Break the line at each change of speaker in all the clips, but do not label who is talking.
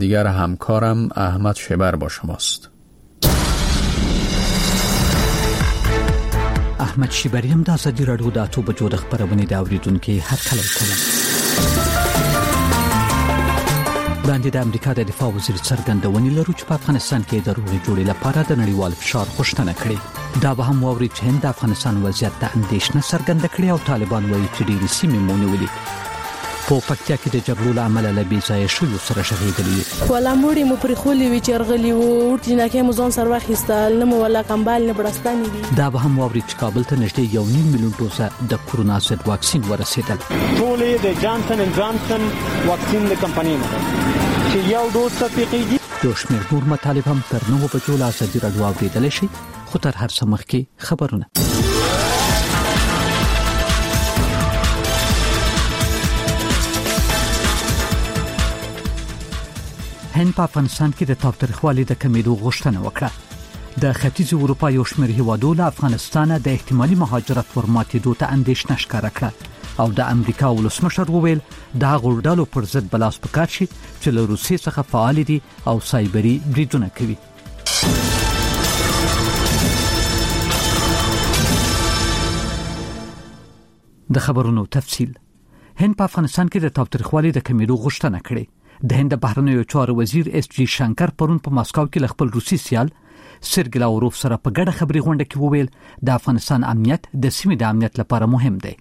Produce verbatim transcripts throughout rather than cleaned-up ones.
دیگر همکارم احمد شبر با شماست.
احمد شبری هم د ازادي راډیو د اتو بجو د خبرونه د اوریدونکو هر کله کوي. باندې د امریکا د دفاع وزیر څرګندونې لرو چې په افغانستان کې د روغې جوړې لپاره د نړیوال فشار غوښتنه کړې. دا به هم ووري چې هند د افغانستان وضعیت ته اندېښنه څرګنده کړې او طالبان وایي چې ډېرې سیمې مونږ ولې. په پکتیا کې د جګړو له امله له بې ځایه شویو سره شهیدلي
ولا موړي مو پرې خولي وی چرغلي وو ورته نه کې مزون سر واخیستل نه مو ولا کمبال نه برستاني دي.
دا به هم ووري چې کابل ته نږدې یو نیم میلیون ډوزه د کورونا ضد واکسین ورسېدل.
ټولې د جانسن اند جانسن واکسین د کمپنۍ نه چې یو ډوز تطبیقېږي.
یو شمېر نور مطالب هم تر نهو بجو له ازادي راډیو اورېدلی شي، خو تر هر څه مخکې خبرونه. هند په افغانستان کې د تاوتریخوالي د کمیدو غوښتنه وکړه. د ختیځ اروپا یو شمېر هیوادو له افغانستان د احتمالي مهاجرت ورماتېدو ته اندېښنه ښکاره کړه او د امریکا ولسمشر وویل دا غوړډالو پر ضد بلاس پکار شي چې له روسیې څخه فعال دي او سایبري بریدونه کوي. د خبرونو تفصیل. هند په افغانستان کې د تاوتریخوالي د کمیدو غوښتنه کړې. د هند بهرنیو چارو وزیر اس جی شنکر پرون په ماسکو کې خپل روسي سیال سرګی لاوروف سره په ګډه خبري غونډه کې وویل د افغانستان امنیت د سیمې د امنیت لپاره مهم دی.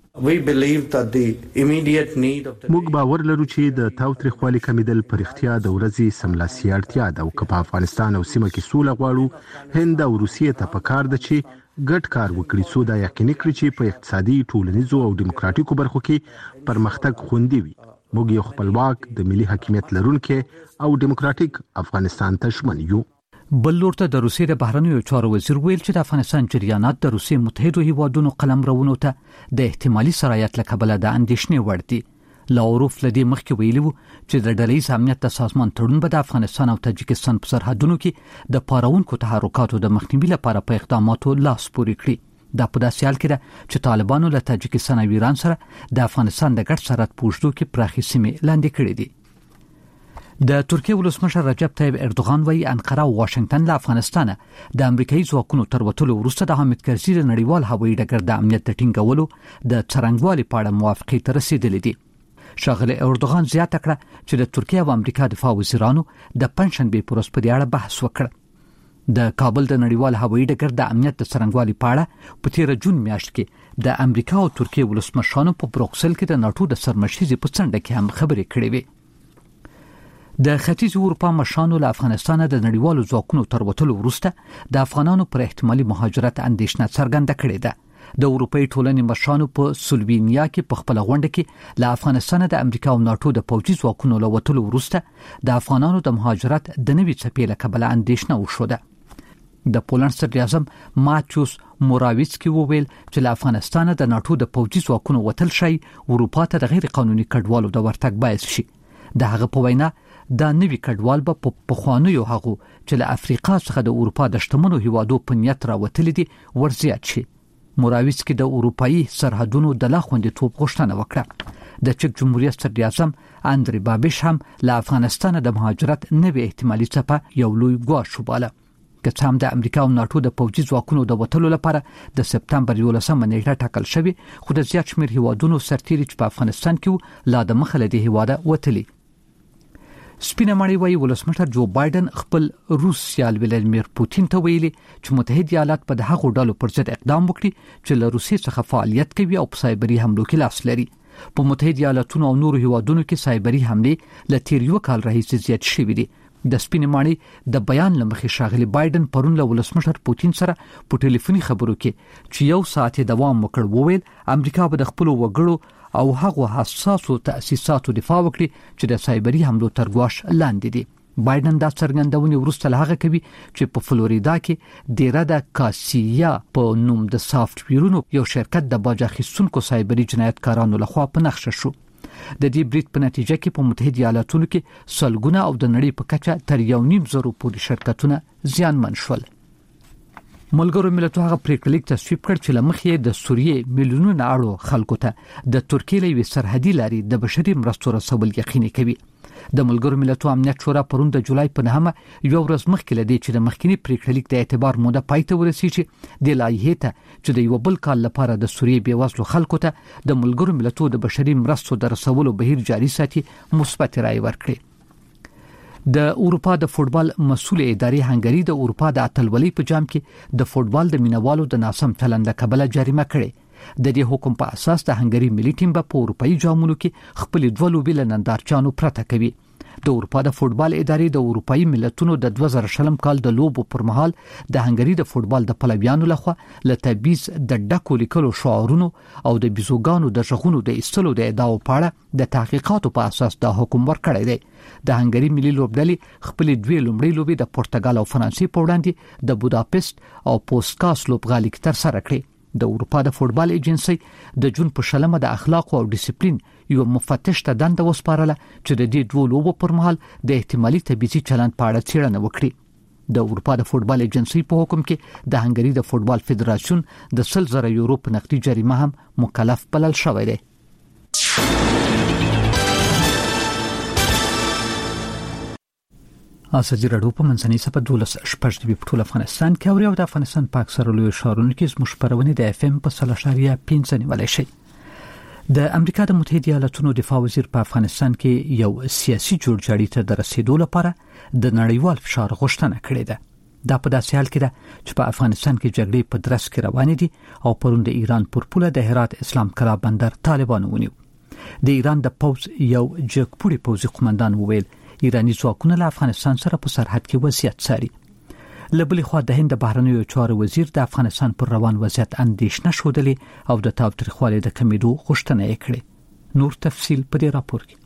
موږ باور لرو چې د تاوتریخوالي کمیدل پر اختیار د ورځې سملاسي اړتیا ده او که په افغانستان او سیمه کې سوله غواړو هند او روسیې ته پکار ده چې ګډ کار وکړي څو دا یقیني کړي چې په اقتصادي ټولنیزو او دیموکراتیکو برخو کې پرمختګ خوندي وي. موږ یو خپلواک د ملي حاکمیت لرونکي او دیموکراتیک افغانستان ته ژمن یو.
بل لورته د روسیې د بهرنیو چارو وزیر ویل چې د افغانستان جریانات د روسیې متحدو هیوادونو قلمرونو ته د احتمالي سرایت له کبله د اندېښنې وړ دي. لاوروف لدی مخکې ویلي وو چې د ډلهییز امنیت د سازمان تړون به د افغانستان او تاجکستان په سرحدونو کې د پارونکو تحرکاتو د مخنیوي لپاره په اقداماتو لاس پورې کړي. دا په داسې حال کې ده چې طالبانو له تاجکستان او ایران سره د افغانستان د ګډ سرحد په اوږدو کې پراخې سیمې لاندې کړې دي. د ترکیه ولسمشر رجب طیب اردوغان وايي انقره او واشنگټن له افغانستان د امریکایي ځواکونو تر وتلو وروسته د حامد کرزي د نړیوال هوایي ډګر د امنیت د ټینګولو د څرنګوالي په اړه موافقې ته رسیدلې دي. ښاغلی اردوغان زیاته کړه چې د ترکیه او امریکا دفاع وزیرانو د پنځشنبې په ورځ په دې اړه بحث وکړ. د کابل د نړیوال هوایي ډګر د امنیت د څرنګوالي په اړه په تیر جون میاشت کې د امریکا او ترکیه ولسمشرانو په بروکسل کې د ناتو د سرمشیزي په څنډه کې هم خبرې کړې وې. د ختیځ اروپا مشرانو له افغانستان د نړیوالو ځواکونو تر وتلو وروسته د افغانانو پر احتمالي مهاجرت اندېښنه څرګنده کړې ده. د اروپאי ټولنې مشرانو په سلووینیا کې په خپل غونډه کې له افغانستان د امریکا او ناتو د پوځي ځواکونو له وتلو وروسته د افغانانو د مهاجرت د نوي څپې له کبله اندېښنه وشوده. د پولند صدر اعظم ماتیوس موراویڅکی وویل چې له افغانستان د ناتو د پوځي ځواکونو وتل شي اروپا ته د غیر قانوني کډوالو د ورتګ باعث شي. د هغه په وینا دا نوي کډوال به په پخوانیو هغو چې له افریقا څخه د اروپا د شتمنو هیوادو په نیت راوتلي دي ورزیات شي. موراویڅکی د اروپאי سرحدونو د لا خوندیتوب غوښتنه وکړه. د چک جمهوریت صدر اعظم اندری بابیش هم له افغانستان د مهاجرت نوې احتمالي څپه یو لوی ګواښ وباله. که څه هم د امریکا او ناتو د پوځي ځواکونو د وتلو لپاره د سپتمبر یولسمه نیټه ټاکل شوې، خو د زیات شمېر هیوادونو سرتیري چې په افغانستان کې لا د مخه له دې هیواده وتلي. سپینه ماڼۍ وايي ولسمشر جو بایدن خپل روس سیال ولادیمیر پوتین ته ویلي چې متحد ایالات په دغه ډلو پر ضد اقدام وکړي چې له روسیې څخه فعالیت کوي او په سایبري حملو کې لاس لري. په متحد ایالاتونو او نورو هیوادونو کې سایبري حملې له تیر یو کال راهیسې زیات شوې دي. د سپینې ماڼۍ د بیان لمخې ښاغلی بایدن پرون له ولسمشر پوتین سره په ټلیفوني خبرو کې چې یو ساعت دوام وکړ وویل امریکا به د خپل وګړو او هغو حساسو تأسیساتو دفاع وکړي چې د سایبري حملو تر ګواښ لاندې دي. بایدن دا څرګندونې وروسته له هغه کوي چې په فلوریدا کې ډیره د کاسیا په نوم د سافټویرونو یو شرکت د باج اخیستونکو سایبري جنایتکارانو لخوا په نښه شو. د دې بریټ په نتیجه کې په متحد ایالاتونو کې سلګونه او د نړۍ په کچه تر یو نیم زرو پورې شرکتونه زیانمن شول. ملګرو ملتونو هغه پریکړه لیک تصویب کړ چې لمخې د سوریې میلیونونو اړو خلکو ته د ترکیې له سرحدي لارې د بشري مرستو رسول یقیني کوي. د ملګرو ملتونو امنیت شورا پرون د جولای په نهمه یو ورځ مخکې لدی چې د مخکینی پریکړه لیک د اعتبار موده پای ته ورسیږي د لایحې ته چې د یو بل کال لپاره د سوریې بیوزلو خلکو ته د ملګرو ملتونو د بشري مرستو د رسولو بهیر جاري ساتي مثبت رائے ورکړي. د اروپا د فوتبال مسؤل ادارې هنګری د اروپا د اتلولۍ په جام کې د فوتبال د مینوالو د ناسم چلند کبله جریمه کړي. د دې حکم په اساس د هنګری ملي ټیم په اروپایي جامونو کې خپل دوه لوبې له نندارچانو پرته کوي. د اروپا د فوتبال ادارې د اروپایي ملتونو د دوه زره شلم کال د لوبو پر مهال د هنګری د فوتبال د پلویانو لخوا له تبعیض د ډکو لیکلو شعارونو او د بيزوګانو د ژغونو د ایستلو د ادعاو په اړه د تحقیقاتو په اساس د حکم ورکړی دی. د هنګری ملي لوبډلې خپل دوه لومړی لوبې د پرتګال او فرانسې په وړاندې د بوداپست او پوسکاس لوبغالي کې تر سره کړې. د اروپا د فوتبال ایجنسی د جون په شلمه د اخلاق او ډیسپلین یو مفتش ته دنده وسپارله چې د دې دوه لوبو پر مهال د احتمالي تبعیضي چلند په اړه څېړنه وکړي. د اروپا د فوتبال ایجنسی په حکم کې د هنګری د فوتبال فدراسیون د سل زره یورو په نقدي جریمه هم مکلف بلل شوی دی. اساجي رادیو په منځنۍ صفه دولس شپږ دی په ټول افغانستان کې او د افغانستان په اکثره لوی ښارونو کې زموږ خبرونه د اف ام په سلاشاریا پنځه نیولای شي. د امریکا د متحده ایالاتونو دفاع وزیر په افغانستان کې یو سیاسي جوړجاړي ته د رسیدو لپاره د نړیوال فشار غوښتنه کړې ده. دا په داسې حال کې ده چې په افغانستان کې جګړې په درس کې روانې دي او پرون د ایران پر پوله د هرات اسلام کلا بندر طالبانو ونیو. د ایران د پوز یو جګپوړي پوزي قومندان وویل ایرانی ځواکونه له افغانستان سره په سرحد کې وضعیت څاري. لبلې خوا د هند بهرنیو چارو وزیر د افغانستان پر روان وضعیت اندېښنه شودلې او د تاوتریخوالي د کمیدو غوښتنه یې کړې. نور تفصیل په دې راپور کې.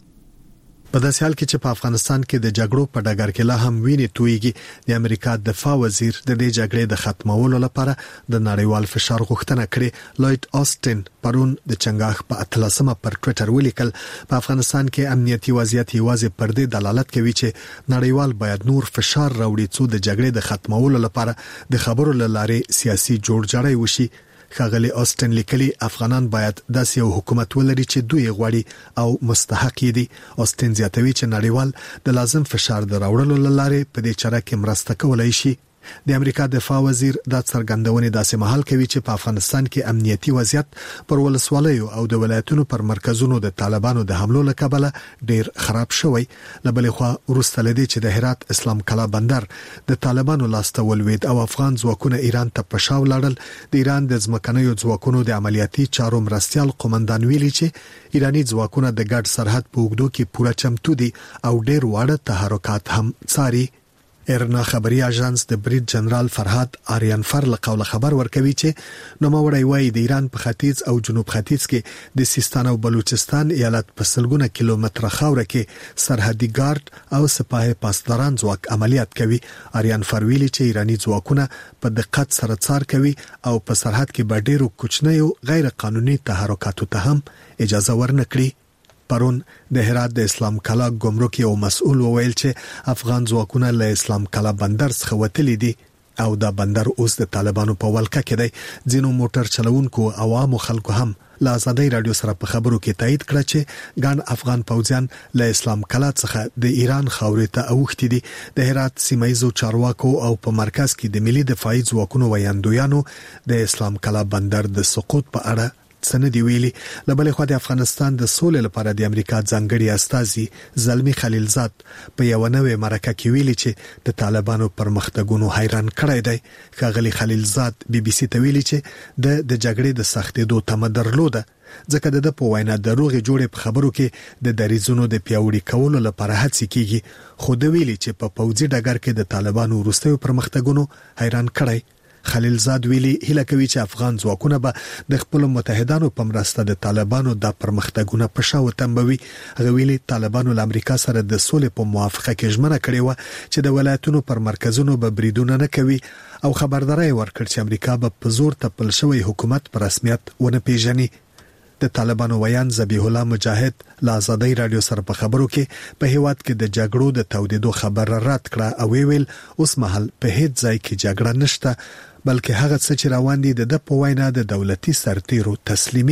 په داسې حال کې چې په افغانستان کې د جګړو په ډګر کې لا هم ویني تویږي، د امریکا دفاع وزیر د دې جګړې د ختمولو لپاره د نړیوال فشار غوښتنه کړې. لوید آستن پرون د چنګاښ په اتلسمه پر ټوئیټر ولیکل په افغانستان کې امنیتي وضعیت یوازې پر دې دلالت کوي چې نړیوال باید نور فشار راوړي څو د جګړې د ختمولو لپاره د خبرو لاره سیاسي جوړجاړی وشي. ښاغلي آستن لیکلي افغانان باید داسې یو حکومت ولري چې دوی غواړي او مستحق دي. آستن زیاتوي چې نړیوال د لازم فشار د راوړلو لاره په دې چاره کې مرسته کولای شي. د امریکا دفاع وزیر د څرګندونې داسې محل کوي چې په افغانستان کې امنیتي وضعیت پر ولسوالیو او د ولایتونو پر مرکزونو د طالبانو د حملو له کبله ډیر خراب شوی. لبلې خوا وروسته لدی چې د هرات اسلام کلا بندر د طالبانو لاسته ولوید او افغان ځواکونه ایران ته پښاو لاړل. د ایران د ځمکنیو ځواکونو د عملیاتي چارو مرستيال قومندان ویلي چې ایرانی ځواکونه د ګډ سرحد په اوږدو کې پوره چمتو دي او ډیر واړه تحرکات هم څاري. ایرنا خبري اژانس د بریټ جنرال فرهاد آریانفر له قوله خبر ورکوي چې نو موري وای د ایران په ختیځ او جنوب ختیځ کې د سیستان او بلوچستان ایالت په سلګونه کیلومتره خاوره کې سرحدي ګارد او سپاه پاسداران ځواک عملیات کوي. آریانفر ویلي چې ایرانی ځواکونه په دقت سره څار کوي او په سرحد کې به ډیرو کوچنیو غیر قانوني تحرکاتو ته هم اجازه ورنکړي. پرون د هرات د اسلام کلا ګمرک یو مسؤل وویل چې افغان ځواکونه له اسلام کلا بندر څخه وتلي دي او دا بندر اوس د طالبانو په ولکه کې دی. ځینو موټر چلوونکو عوامو خلکو هم له آزادۍ رادیو سره په خبرو کې تایید کړ چې ګڼ افغان پوځیان له اسلام کلا څخه د ایران خاورې ته اوښتي دي. د هرات سیمایزو چارواکو او په مرکز کې د ملي دفاعي ځواکونو ویاندویانو د اسلام کلا بندر د سقوط په اړه سندې ویلي. لبلې خو د افغانستان د سولې لپاره د امریکا ځانګړي استازي زلمی خلیلزاد په یو نوې مرکه کې ویلي چې د طالبانو پرمختګونو حیران کړی دی. ښاغلي خلیلزاد بي بي سي ته ویلي چې د د جګړې د سختېدو تمه درلوده ځکه د په وینا د روغې جوړې په خبرو کې د دریزونو د پیاوړي کولو لپاره هڅې کیږي. خو د ویلي چې په پوځي ډګر کې د طالبانو وروستیو پرمختګونو حیران کړی. خلیلزاد ویلي هیله کوي چې افغان ځواکونه به د خپل متحدانو په مرسته د طالبانو د پرمختګونو په شاو تنبوي. غویلي طالبانو له امریکا سره د سولې په موافقه کې ژمنه کړې و چې د ولایتونو پر مرکزونو به بریدونه نه کوي او خبرداري ورکړ چې امریکا به په زور تپل شوی حکومت په رسمیت ونه پیژني. د طالبانو ویان ذبیح الله مجاهد له آزادۍ رادیو سره په خبرو کې په هیواد کې د جګړو د تودېدو خبر رد کړه او ویل اوس مهال په هیڅ ځای کې جګړه نشته بلکې هغه څه چې روان دي د په وینا د دولتي سرتیرو تسلیمي ده.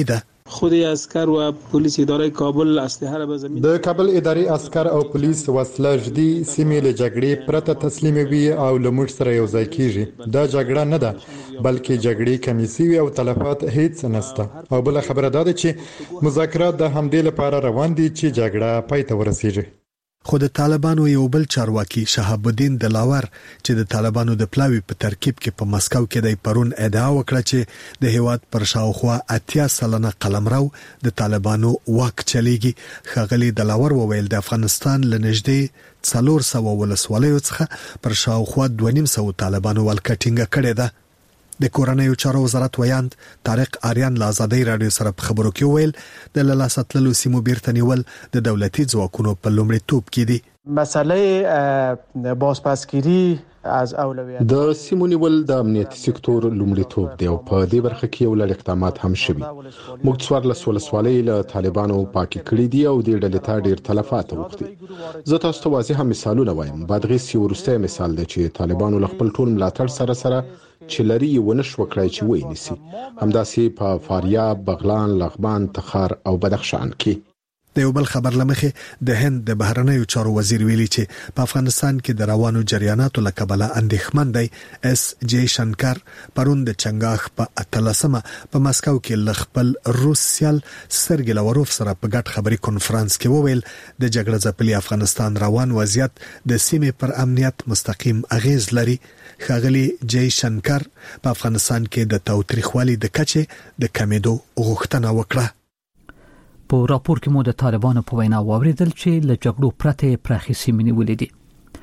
خود عسكر و پلیس اداره کابل اسلحه را به زمین
د کابل اداري عسكر او پولیس وسله جدي سیمې له جګړې پرته تسلیموي او لمړ سره یو ځای کیږي. دا جګړه نه ده بلکې جګړې کمیسي او تلفات هیڅ نشته. او بل خبره ده چې مذاکرات د همدې لپاره روان دي چې جګړه پای ته ورسیږي.
خو د طالبانو یو بل چارواکي شهاب الدین دلاور چې د طالبانو د پلاوی په ترکیب کې په مسکو کې د پرون ادعا وکړه چې د هیواد پر شاوخوا اتیا سلنه قلمرو د طالبانو واک چلیږي. خغلی دلاور وویل د افغانستان لنږدې څلور سوه ولسوالیو څخه پر شاوخوا دوه نیم سوه طالبانو ولکټینګ کړي ده. د کورنیو چارو وزارت ویاند طارق آریان له آزادۍ رادیو سره په خبرو کې ویل د لاساتلو سیمو بیرته نیول د دولتي ځواکونو په لومړیتوب کې دي.
مسئله بازپسگیری از اولویت
د سیمو نیول د امنیتي سکتور لومړیتوب دی او په دې برخه کې یو لړ اقدامات هم شوي. موږ څوارلس ولسوالۍ له طالبانو پاکي کړې دي او د ډلې ته ډېر تلفات وکړي. زه تاسو ته واضح مثالونه وایم. بادغیس یو وروستی مثال دی چې طالبانو له خپل ټول ملاتړ سره سره چې لري ونه شو کړای چې وای نسی. همداسې په فاریاب، بغلان، لغمان، تخار او بدخشان کې.
د یو بل خبر لمخې د هند د بهرنیو چارو وزیر ویلي چې په افغانستان کې د روانو جریاناتو له کبله اندېښمن دی. اس جی شنکر پرون د چنګاخ په اتلسمه په مسکو کې ل خپل روس سیال سرګی لاوروف سره په ګډ خبري کانفرنس کې وویل د جګړه ځپلي افغانستان روان وضعیت د سیمې پر امنیت مستقیم اغیز لري. خغلی جی شنکر په افغانستان کې د تاوتریخوالي د کچې د کمیدو غوښتنه وکړه.
په راپور کې مو د طالبانو په وینا واوریدل چې له جګړو پرته پراخي سیمې نیولې دي.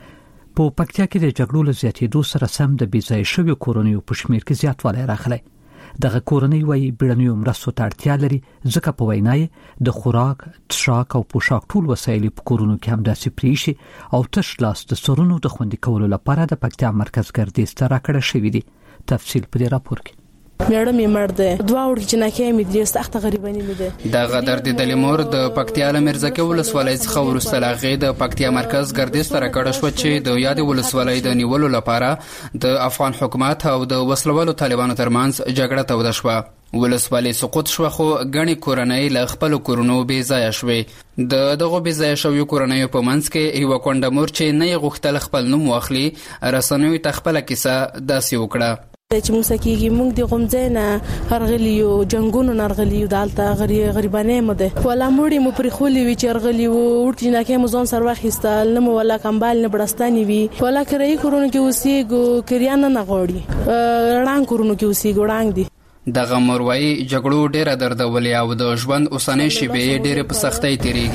په پکتیا کې د جګړو له زیاتېدو سره سم د بېځایه شویو کورنیو په شمېر کې زیاتوالی راغلی. دغه کورنۍ وايي بیړنیو مرستو ته اړتیا لري ځکه په وینا یې د خوراک، څښاک او پوشاک ټول وسایل په کورونو کې همداسې پرې شي او تش لاس د سرونو د خوندي کولو لپاره د پکتیا مرکز ګردیز ته راکړه شوی دی. تفصیل په دې راپور کې.
میړه می مرده دوا وړ چې نه کې می دې سخت غریبانی می ده.
د غدر د دلیمور د پکتیا له مرزکه ولسوالۍ څخه ورسته لاغې د پکتیا مرکز ګردیز ته راکړه شو چې د یاد ولسوالۍ د نیولو لپاره د افغان حکومت او د وسلوالو طالبانو ترمنځ جګړه توده شوه. ولسوالۍ سقوط شو خو غني کورنۍ له خپل کورونو بې ځای شوې. د دغه بې ځای شویو کورنۍ په منځ کې یو کونډمور چې نه غوښتل خپل نوم واخلي رسنوي تخپل کیسه داسې وکړه
چې موږ سکیږي موږ د غمځنه هرغلیو جنگونو نرغلیو دالته غری غریبانه مده ولا موړي مو پرې خولي وی چرغلیو ورته نه کې مزون سر واخیستل نو ولا کمبال نه بڑستاني وی ولا کرای کورونو کې اوسېګو کریانه نه غوړي رڼان کورونو کې اوسېګو وړاند دي.
دغه مروي جګړو ډیره دردولې او د ژوند اوسنۍ شیبې ډیره په سختۍ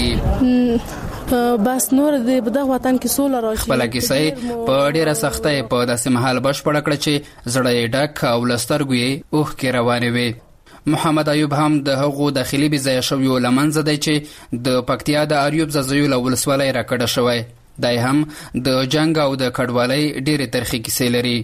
تیریږي.
بس نور د بدغه وطن کې سول راشي
خپل کیسې په ډیره سختۍ په داسې محل بشپړ کړ چې زړه ډک او لسترګوي اوه کې روانې وي. محمد ایوب هم د هغو داخلي بځای شویو لمنځه دی چې د پکتیا د اریوب ززیو له ولسوالۍ راکړه شوی. دای هم د جنگ او د کډوالۍ ډیره ترخی کیسې لري.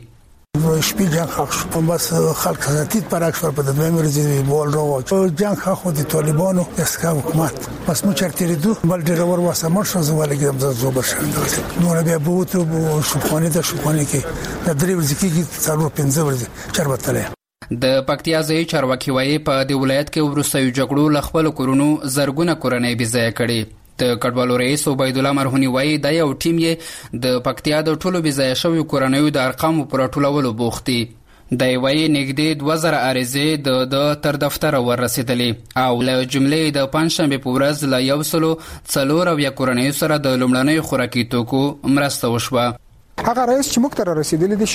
شپې جنگ خاص په بس خلک زیاتید پراکس پر په دویم ورځې بول راو جنگ خو د طالبانو اسکا حکومت پس مو چرته دو بل ډیر ور واسه مرشه زواله کې د زوبر شند نو بیا بوته بو شوخانه د شوخانه کې د درې ورځې کې څلور پنځه ورځې چربتله.
د پکتیا ځای چارواکي وایي په د ولایت کې ورسېو جګړو ل خپل کورونو زرګونه کورنۍ بې ځای کړي. د کډوالو رئیس عبید الله مرهونی وایي دا یو ټیم یې د پکتیا د ټولو بې ځای شویو کورنیو د ارقامو پر ټولولو بوخت دي. دی وایي نږدې دوه زره عریضې د د تر دفتر ورسېدلې او له جملې د پنځشنبې په ورځ له یو سلو څلور اویا کورنیو سره د لومړنیو خوراکي توکو مرسته وشوه.
هغه رئیس چې موږ تر رسیدلې دي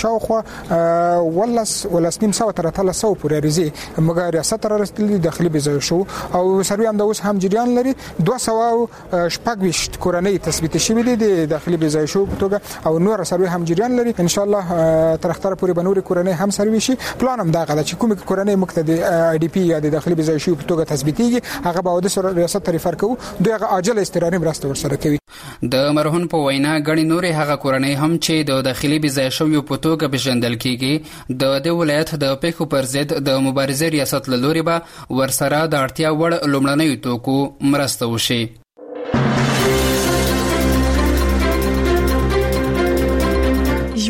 شاوخوا ولس ولس نیم سو تر اتل سو پورې ریزي موږ ریاست تر رسیدلې داخلي بځای شو او سروي هم د اوس هم جریان لري دوه سو شپږ وشت کورنۍ تثبیت شوې دي د داخلي بځای شو په توګه او نور سروي هم جریان لري ان شاء الله تر اختر پورې بنوري کورنۍ هم سروي شي. پلان هم دا غواړي چې کوم کورنۍ موږ ته د ای ډي پی یا د داخلي بځای شو په توګه تثبیتيږي هغه به د سره ریاست ریفر کوو دغه عاجل استراري مرسته ورسره کوي.
د مرهون په وینا غړي نور هغه کورنۍ هم چې د داخلي بځای شویو په توګه بشندل کیږي د د ولایت د پیښو پر ضد د مبارزې ریاست له لوري به ورسره د اړتیا وړ لومړنیو توکو مرسته وشي.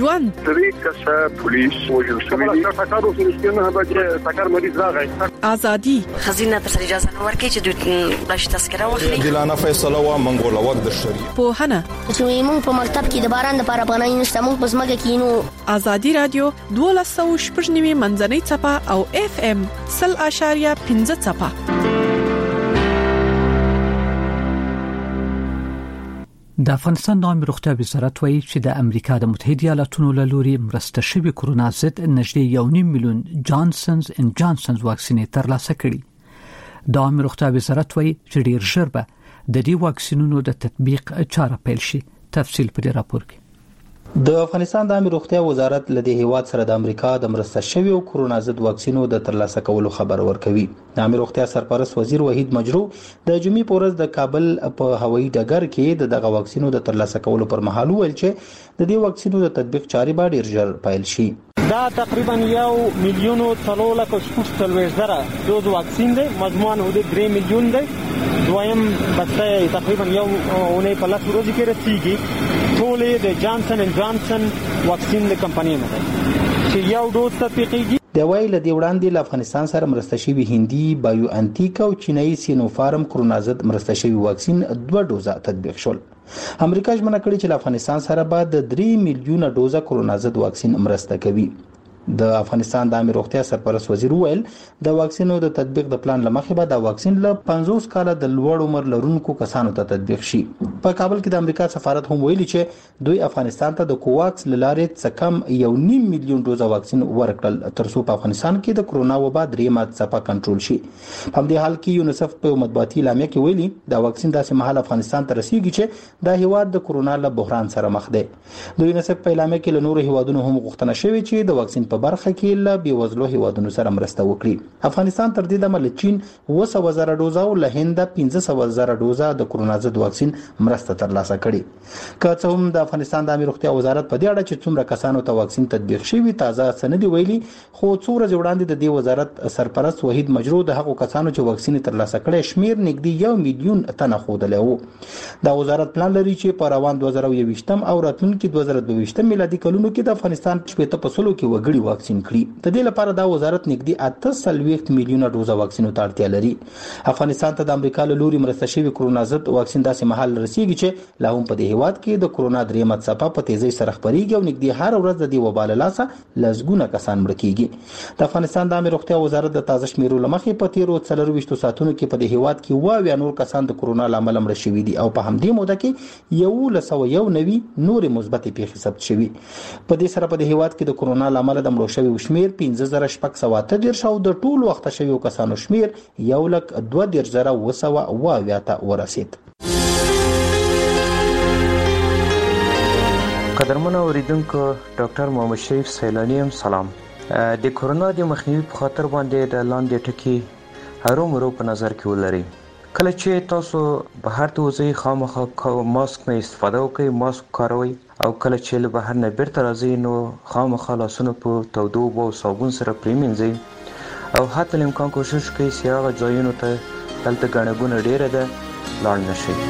ژوند
درې کسه پولیس وژل شوی دي ټاکارو سره نه به ټاکار مریض راغی
ازادي
خزینه پر اجازه نه ورکړي چې دوی بلش تذکره واخلي
دلانه فیصله وا منګول وخت د شریعت
په هنه
چې موږ په مکتب کې د باران د لپاره پناه نشته موږ په سمګه کې نو
ازادي رادیو دوه سوه شپږ نیمه منځنۍ چپه او اف ام صفر اشاریه پنځه چپه.
د افغانستان د عامه روغتیا وزارت وایي چې د امریکا د متحده ایالاتونو له لوري مرسته شوی کرونا ضد نږدې یو نیم میلیون جانسنز ان جانسنز واکسینې ترلاسه کړي. د عامه روغتیا وزارت وایي چې ډیر ژر به د دې واکسینونو د تطبیق چاره پیل شي. تفصیل په دې راپور کې.
د افغانستان د عامه روغتیا وزارت له دې هیواد سره د امریکا د مرسته شوی او کرونا ضد واکسینو د ترلاسه کولو خبر ورکوي. د عامه روغتیا سرپرست وزیر وحید مجرو د جمعې په ورځ د کابل په هوایي ډګر کې دغه واکسینو د ترلاسه کولو پر مهال ویل چې د دې واکسینو د تطبیق چارې به ډیر ژر پیل شي.
دا تقریبا یو میلیون او څلور لک شپږ سلويش زره دوز واکسین دی مجموعاً حدود درې میلیون دی. دویم بسته تقریبا یو اونۍ په لاس ورځې کې رسیږي. ټولې د جانسن ان جانسن واکسین د کمپنۍ نه چې یو ډوز تطبیقیږي.
د وایي له دې وړاندې له افغانستان سره مرسته شوی هندي بایو انټیک او چینایي سینوفارم کرونا ضد مرسته شوی واکسین دوه ډوزه تطبیق شول. امریکا ژمنه کړې چې له افغانستان سره به د درې میلیونه ډوزه کرونا ضد واکسین مرسته کوي. د افغانستان د عامه روغتیا سرپرست وزیر ویل د واکسینو د تطبیق د پلان لمخې به د واکسین له پنځوس کاله د لوړ عمر لرونکو کسانو ته تطبیق شي. په کابل کې د امریکا سفارت هم ویلي چې دوی افغانستان ته د کوواکس لارې څخه کم یو نیم میلیون ډوزه واکسین ورکړل ترڅو په افغانستان کې د کرونا وبا درې مات څپه کنټرول شي. په همدې حال کې یونیسف په مطبوعاتي اعلامیه کې ویلي د واکسین داسې مهال افغانستان ته رسیدي چې د هیواد د کرونا له بحران سره مخ دی. د یونیسف په اعلامیه کې له نورو هیوادونو هم غوښتنه شوې چې د واکسین په برخه کې له بیوزلو هیوادونو سره مرسته وکړي. افغانستان تر دې دمه له چین اوه سوه زره ډوزه او له هند پنځه سوه زره ډوزه د کرونا ضد واکسین مرسته ترلاسه کړي. که څه هم د افغانستان د عامه روغتیا وزارت په دې اړه چې څومره کسانو ته واکسین تطبیق شوی تازه سند ویلي خو څو ورځې وړاندې د دې وزارت سرپرست وحید مجرو د هغو کسانو چې واکسین ترلاسه کړي شمیر نږدې یو میلیون تنه ښودلی وو. دا وزارت پلان لري چې په روان دوه زره یوویشتم او راتلونکي دوه زره دوه ویشتم میلادي کلونو کې د افغانستان شپږ په سلو کې وګړي واکسین کړي. د دې لپاره دا وزارت نږدې اته سلويخت میلیونه ډوزه واکسینو ته اړتیا لري. افغانستان ته د امریکا له لوري مرسته شوی کرونا ضد واکسین داسې مهال رسیږي چې لا هم په دې هیواد کې د کرونا درې مات څپه په تیزی سره خپرېږي او نږدې هر ورځ د دې وبا له لاسه لسګونه کسان مړه کیږي. د افغانستان د عامه روغتیا وزارت د تازه شمیرو لمخې په تیرو څلورویشتو ساعتونو کې په دې هیواد کې اووه اویا نور کسان د کرونا له امله مړه شوي دي او په همدې موده کې یولس سوه یو نوي نورې مثبتې پیښې ثبت شوي. په دې سره په دې هیواد کې د کرونا له امله د مړو شویو شمیر پنځه زره شپږ سوه اته دېرش او د ټولو وخته شویو کسانو شمیر یو لک دوه دېرش زره اوه سوه اوه اویا ته ورسید.
قدرمنو اوریدونکو ډاکټر محمد شریف سیلانی هم سلام. د کرونا د مخنیوي په خاطر باندې د لاندې ټکي هرومرو په نظر کې ولرئ. کله چې تاسو بهر ته وځئ خامخا ماسک نه استفاده وکړئ، ماسک کاروئ او کله چې له بهر نه بیرته راځئ نو خامخا لاسونه په تودو اوبو او صابون سره پرېمینځئ او حتی الامکان کوشش کوئ چې هغه ځایونو ته دلته ګڼه ګوڼه ډېره ده لاړ نه شئ.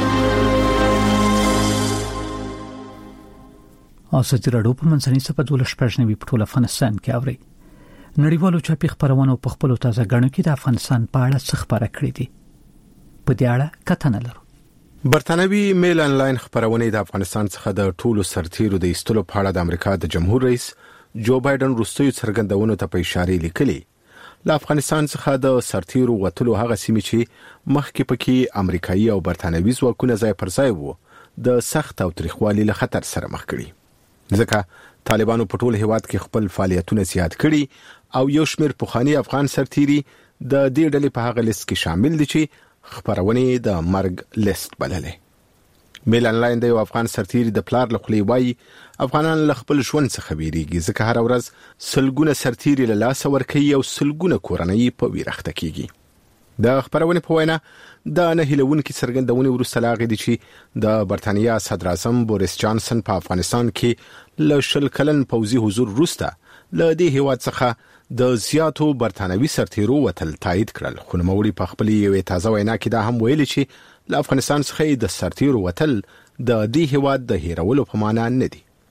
ازادي راډیو په منځنۍ چپه دوه شپږ نوي په ټول افغانستان کې اوري. نړیوالو چاپي خبرونو په خپلو تازه غړو کې د افغانستان په اړه څه خبره کړې دي. په دې اړه کتنه لرو.
برتانوي میل انلاین خبرونه د افغانستان څخه د ټولو سرتیرو د ایستلو په اړه د امریکا د جمهور رئیس جو بایدن وروستیو څرګندونو ته په اشاره لیکلي. له افغانستان څخه د سرتیرو وتلو هغه سیمې چې مخکې پکې امریکایي او برتانوي ځواکونه ځای پر ځای وو د سخت او تاریخوالي له خطر سره مخ کړي. ځکه طالبانو په ټول هیواد کې خپل فعالیتونه زیات کړي او یو شمېر پخوانی افغان سرتیري د دې ډلې په هغه لیست کې شامل دي چې خبرونه د مرګ لیست بللې. میل انلاین د یو افغان سرتیري د پلار له خولې وایي افغانان له خپل ژوند څخه بیریږي ځکه هر ورځ سلګونه سرتیري له لاسه ورکوي او سلګونه کورنۍ په ویرخته کیږي. د خبرونه په وینا د نه هیلونکو څرګندونې وروسته لاغې دي چې د برتانیا صدر اعظم بوریس جانسن په افغانستان کې له شل کلن پوځي حضور وروسته له دې هیواد څخه د زیاتو برتانوي سرتیرو وتل تایید کړل. خو نوموړي په خپل یوې تازه وینا کې دا هم ویلي چې له افغانستان څخه د سرتیرو وتل د دې هیواد د هیرولو په معنا نه دي.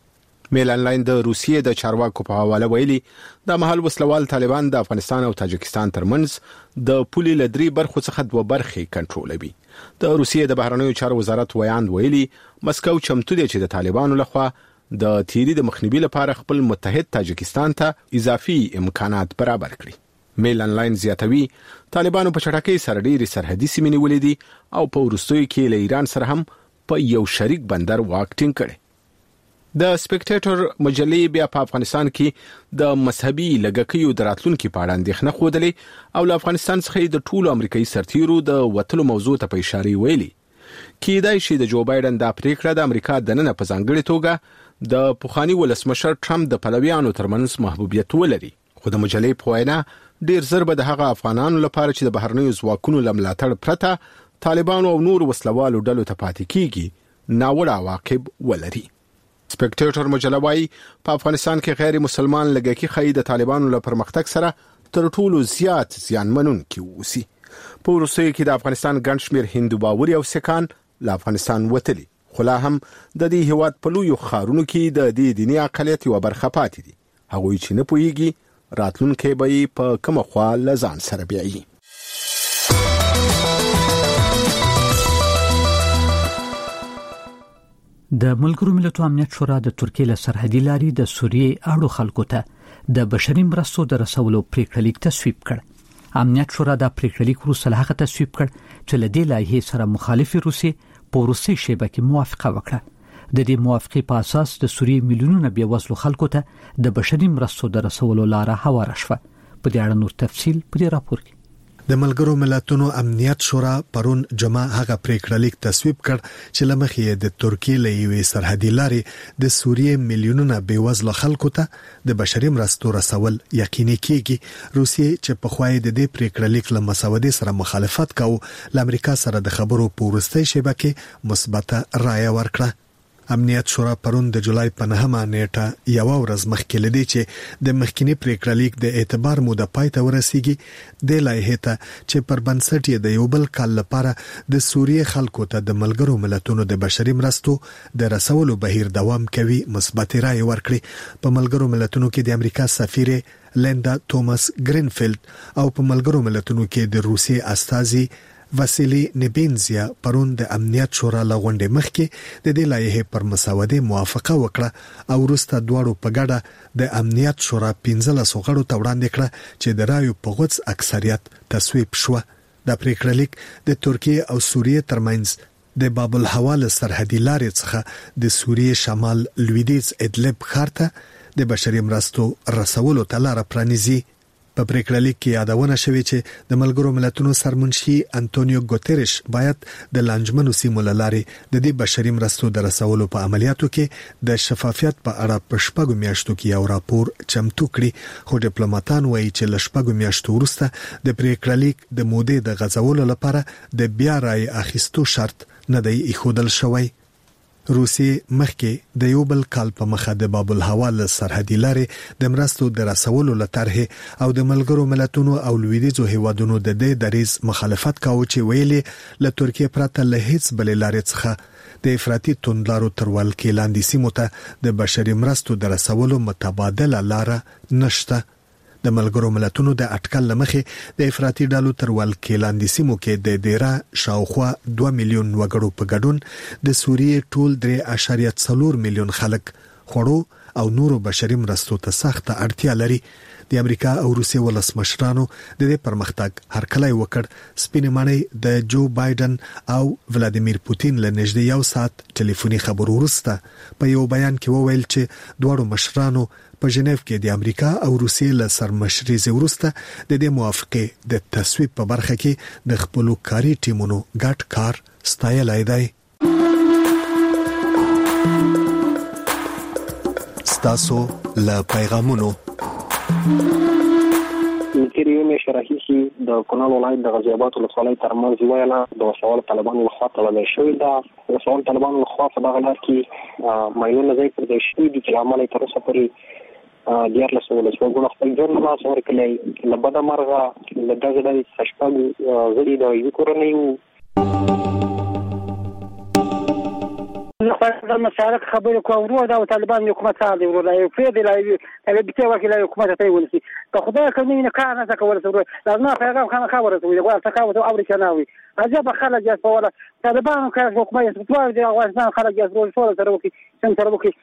میل انلاین د روسیې د چارواکو په حواله ویلي د محل وسلوال طالبان د افغانستان او تاجکستان ترمنځ د پولي لدري برخو څخه دوه برخې کنټرولوي. د روسیې د بهرنیو چارو وزارت ویاند ویلي مسکو چمتو دی چې د طالبانو لخوا د تیری د مخنیوي لپاره خپل متحد تاجکستان ته اضافي امکانات برابر کړي. میل انلاین زیاتوي طالبانو په چټکۍ سره ډېری سرحدي سیمې نیولې دي او په وروستیو کې له ایران سره هم په یو شریک بندر واک ټینګ کړي. د سپیکټیټر مجلې بیا په افغانستان کې د مذهبي لګکیو د راتلونکو په اړه اندېښنه خوده او له افغانستان څخه د ټولو امریکایي سرتیرو د وټلو موضوع ته په اشاره ویلي. کېدای شي د جو بایدن د پریکړه د امریکا د نن په ځانګړي توګه د پوخانی ولسمشر ټرمپ د پلویانو ترمنځ محبوبیت ولري. خو د مجلې په وینا ډیر زر به د هغه افغانانو لپاره چې د بهرنیو ځواکونو لملاتړ پرته طالبانو او نور وسلوالو ډلو ته پاتې کیږي ناوړه عواقب ولري. سپیکټیټر مجله وايي په افغانستان کې غیر مسلمان لګکی خې د طالبانو له پرمختګ سره تر ټولو زیات زیانمنونکي وسی. په روسیې کې د افغانستان ګڼ شمېر هندو باوري او سکان له افغانستان وتلي، خو لا هم د دې هیواد په لویو ښارونو کې د دې دیني اقلیت یوه برخه پاتې دي. هغوی چې نه پوهیږي راتلونکی به یې په کومه خوا له ځان سره بیایي.
د ملګرو ملتونو امنیت شورا د ترکیې له سرحدي لارې د سوریې اړو خلکو ته د بشري مرستو د رسولو پریکړه لیک تصویب کړ. امنیت شورا د پریکړه لیک وروسته هغه تصویب کړ چې له دې لایحې سره مخالف روسیې په روسي شبکې موافقه وکړه. د دې موافقې په اساس د سوریې میلیونونه بېوزلو خلکو ته د بشري مرستو د رسولو لاره هواره شوه. په دې اړه نور تفصیل په دې راپور کې.
د ملګرو ملتونو امنیت شورا پرون جمعه هغه پریکړه لیک تصویب کړ چې لمخې د ترکیې له یوې سرحدي لارې د سوریې میلیونونه بېوزله خلکو ته د بشري مرستو رسول یقیني کیږي. روسیې چې په خوای د دې پریکړه لیک له مسودې سره مخالفت کاوه، ل امریکا سره د خبرو په ورستۍ شبکې مثبته رایه ورکړه. امنیت شورا پرون د جولای په نهمه نیټه یو ورځ مخکې لدی چې د مخکینی پریکړه لیک د اعتبار موده پای ته ورسیږي. د لایحې ته چې پر بنسټ یې د یو بل کال لپاره د سوریې خلکو ته د ملګرو ملتونو د بشري مرستو د رسولو بهیر دوام کوي مثبت رائے ورکړي. په ملګرو ملتونو کې د امریکا سفیر لیندا توماس گرینفیلد او په ملګرو ملتونو کې د روسیې استازي واسیلی نیبینزیا پرون د امنیت شورا لغونډې مخکې د دې لایحې پر مسودې موافقه وکړه او وروسته دواړو په ګډه د امنیت شورا پنځلس غړو ته وړاندې کړه چې د رایو په غوڅ اکثریت تصویب شوه. د پریکړه لیک د ترکیې او سوریې ترمنځ د باب الحوال سرحدي لارې څخه د سوریې شمال لویدیځ ادلب ښار ته د بشري مرستو رسولو ته لاره پرانیزي. په پریکړه لیک کې یادونه شوې چې د ملګرو ملتونو سرمنشي انټونیو ګوتریش باید د لانجمنو سیمو لارې د دې بشري مرستو د رسولو په عملیاتو کې د شفافیت په اړه په شپږو میاشتو کې یو راپور چمتو کړي. خو ډیپلوماټان وایي چې له شپږو میاشتو وروسته د پریکړه لیک د مودې د غځولو لپاره د بیا رای اخیستو شرط نه دی ایښودل شوی. روسیې مخکې د یو بل کال په مخه د باب الحوال سرحدي لارې د مرستو د رسولو لطرح او د ملګرو ملتونو او لویدیځو هیوادونو د دې دریز مخالفت کاوه چې ویلي له ترکیې پرته له هیڅ بلې لارې څخه د افراطي توندلارو تر ولکې لاندې سیمو ته د بشري مرستو د رسولو متبادله لاره نشته. د ملګرو ملتونو د اټکل لمخې د افراطي ډالو تر ولکې لاندې سیمو کې د ډیره شاوخوا دوه میلیون وګړو په ګډون د سوریې ټول درې اعشاریه څلور میلیون خلک خوړو او نورو بشري مرستو ته سخته اړتیا لري. د امریکا او روسیې ولسمشرانو د دې پرمختګ هرکلی وکړ. سپینې ماڼۍ د جو بایدن او ولادیمیر پوتین له نږدې یو ساعت ټلیفوني خبرو وروسته په یو بیان کې وویل چې دواړو مشرانو په ژنیو کې د امریکا او روسیې له سرمشرۍ وروسته د دې موافقې د تصویب په برخه کې د خپل کاري ټیمونو ګډ کار ستایلی دی. ستاسو له پیغامونو
تیرې یوې میاشتې راهیسې د کونړ ولایت د غازي اباد ولسوالۍ ترمنځ ویله د وسوال طالبانو لخوا تړلی شوې ده. وسوال طالبانو لخوا په دغه لار کې ماینونه ځای پر ځای شوي دي چې له امله یې تر اوسه پورې دیارلس ولسواګانو خپل ژوند له لاسه ورکړی. له بده مرغه له دغې ډلې څخه شپږ غړي د یوې کورنۍ وو.
نو مشارک خبرې کوو ورو دا طالبان حکومت سره ورو لا یو فید لا طالبته وکیل حکومت ته ونسي که خدای کوي نه کار نه کول سره لازم پیغام خانه خبره وي غواړم تکاوت او امریکانوي عجب خلک جاس په ولا طالبان کار حکومت ستوار دی افغانستان خلک جاس ورو سره وکي څنګه وکي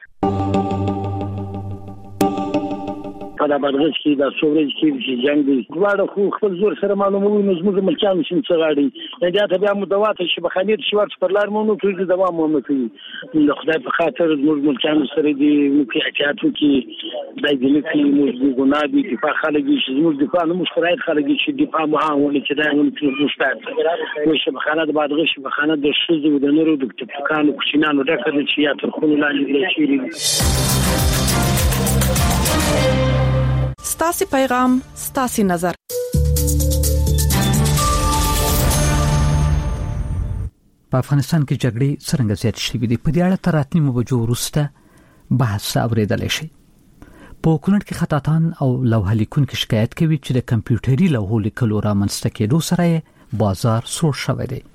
په دا باندې چې دا سورج کې چې جنگ دی دواړه خو خپل زور سره معلوموي نو زموږ ملکان شین څه غاړي دا ته بیا مدوات شي بخانیر شي ورڅ پر لار مو نو ټول دوام مو کوي نو خدای په خاطر زموږ ملکان سره دی نو کې احتیاطو کې دای دې کې موږ ګناه دي دفاع خلک شي زموږ دفاع نو مشترک خلک شي دفاع مو ولې چې دا نو مستعد نو شي بخانه د بعد غشي بخانه د شذو د نورو د تفکانو کوچینانو ډکه چې یا تر خونو لاندې شي
ستاسي پیغام ستاسي نظر
په افغانستان کې جګړې څنګه زیات شوې دي په دې اړه تر اتنیمو بجو وروسته بحث اوریدل شي په کونړ کې خطاطان او لوحه لیکونکو شکایت کوي چې د کمپیوټري لوحو لیکلو رامنځته کېدو سره بازار سوړ شوی دی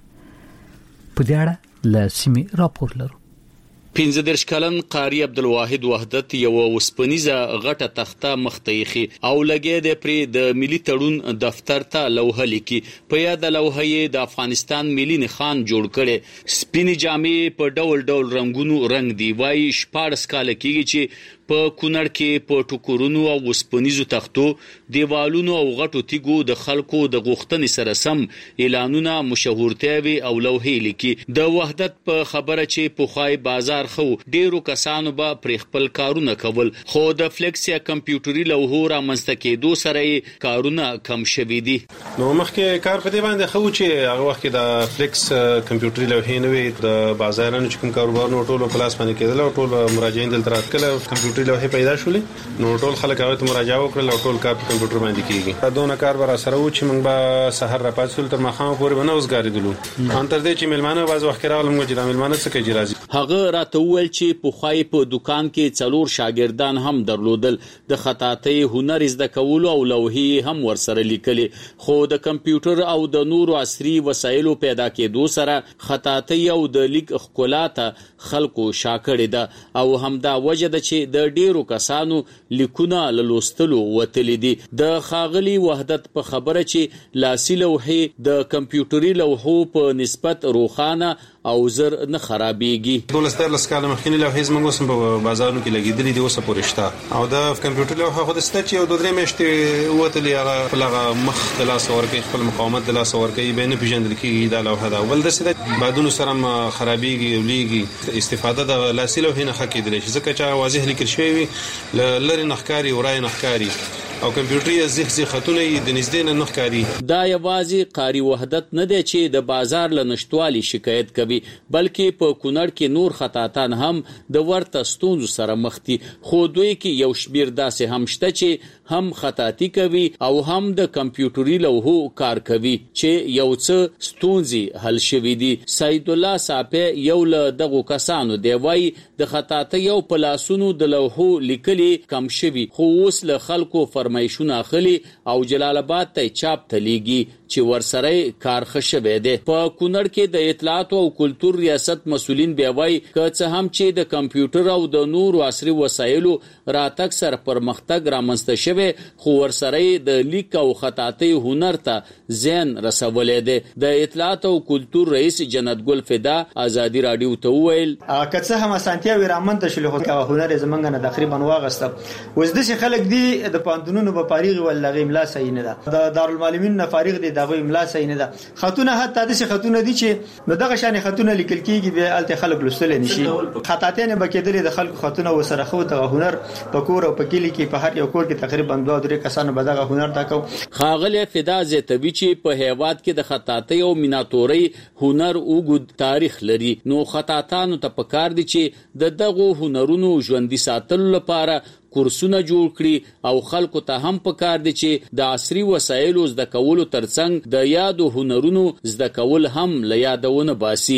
په دې اړه له سیمې راپور لرو
پنځه درش کلن قاری عبدالواحد وحدت یو وسپنیزه غټه تخته مختیخي او لګې د پری د ملي تړون دفتر ته لوحه لیکي په یاد لوحه د افغانستان ملي نخان جوړ کړي سپینې جامې په ډول ډول رنگونو رنگ دی وای شپارس کال کېږي چې په کونړ کې په ټوکورونو او وسپنیزو تختو دیوالونو او غټو تیګو د خلکو د غوښتنې سره سم اعلانونه مشهورتیا وی او لوحې لیکي د وحدت په خبره چې په خای بازار خو ډیرو کسانو به پر خپل کارونه کول خو د فلیکس یا کمپیوټري لوحو رامنځته کېدو سره کارونه کم شوي دي
نو مخکې کار په دې باندې خو چې هغه وخت کې د فلیکس کمپیوټري لوحې نه وي د بازارونو چې کوم کاروبار نو ټول په لاس باندې کېدل او ټول مراجعین دلته راتکل کمپیوټري لوحې پیدا شولې نو ټول خلک هغه ته مراجعه وکړل او ټول کار په کمپیوټر باندې کیږي دا دونه کار بر سره و چې موږ به سحر را پاتول تر مخامه پورې بنه وسګاریدلو ان تر دې چې ملمانه باز وخت راغلم چې د ملمانه څخه کې راځي
هغه راته وویل چې په خوای په دکان کې څلور شاګردان هم درلودل د خطاطۍ هنر زده کول او لوحې هم ورسره لیکلې خو د کمپیوټر او د نورو عصري وسایلو پیدا کېدو سره خطاطۍ او د لیک خپلاته خلکو شاکړې ده او همدا وجه ده چې د ډیرو کسانو لیکونه لوستلو وتلې دي د خاغلی وحدت په خبره چې لاسي لوحې د کمپیوټري لوحو په نسبت روخانه او زر نه خرابېږي
دولستر لسکاله مخکینی لوحې زموږ اوس په بازارونو کې لګېدلې دي اوس پورې شته او د کمپیوټر لوحه خو د ستچ یو دوه درې میاشتې وتلې هغه په لغه مخ د لاس ورکې خپل مقاومت د لاس ورکې به نه پیژندل کېږي دا لوحه دا ول د سده بعدونو سره خرابېږي او لیږي استفاده د لاسي لوحې نه حقیقت لري ځکه چې واضح لیکل شوی وي لری نخکاری ورای نخکاری او کمپیوټري زیخ زیخ خطونه د نږدې نه نخکاری
دا یوازې قاری وحدت نه دی چې د بازار له نشټوالي شکایت کوي بلکې په کونړ کې نور خطاطان هم د ورته ستونزو سره مخ دي خو دوی کې یو شمیر داسې هم شته چې هم خطاطي کوي او هم د کمپیوټري لوحو کار کوي چې یو څه ستونزې حل شوي دي سید الله صاحب یو له دغه کسانو دی وای د خطاطۍ او پلاسونو د لوحو لیکلي کم شوي خو اوس له خلکو فرمایشونه اخلي او جلال آباد ته چاپ تلیږي چې ورسره کار خښوي دي په کونړ کې د اطلاعات او کلتور ریاست مسولین بیا وای که څه هم چې د کمپیوټر او د نورو عصري وسایلو راتګ سره پرمختګ رامنځته شوی خو ورسره د لیک او خطاطۍ هنر ته زین رسولې دي د اطلاعات او کلتور رئیس جنت ګل فدا ازادي رادیو ته ویل
که څه هم اسانتیا ویرامنت شل خو هنر زمونږ نه تقریبا واغسته وز د خلک دی د پاندونو په فارغ ولغه املا صحیح نه ده د دارالمعلمین نه فارغ دي دغه املا صحیح نه ده خطونه حتی د خطونه دي چې نو دغه شان خطونه لیکل کیږي به الته خلک لوستل نشي خطاطین به کېدل د خلکو خطونه وسره خو ته هنر په کور او په کلی کې په هر یو کور کې تقریبا دوه درې کسانو به دغه هنر تاکو
خاغله فدا زتوی چې په هیواد کې د خطاطۍ او میناتوري هنر اوږد تاریخ لري نو خطاطانو ته پکار دي چې د دغه هنرونو ژوندۍ ساتلو لپاره کورسونه جوړ کړي او خلکو ته هم پکار دي چې د عصري وسایلو زده کولو ترڅنګ د یادو هنرونو زده کول هم له یادونه باسي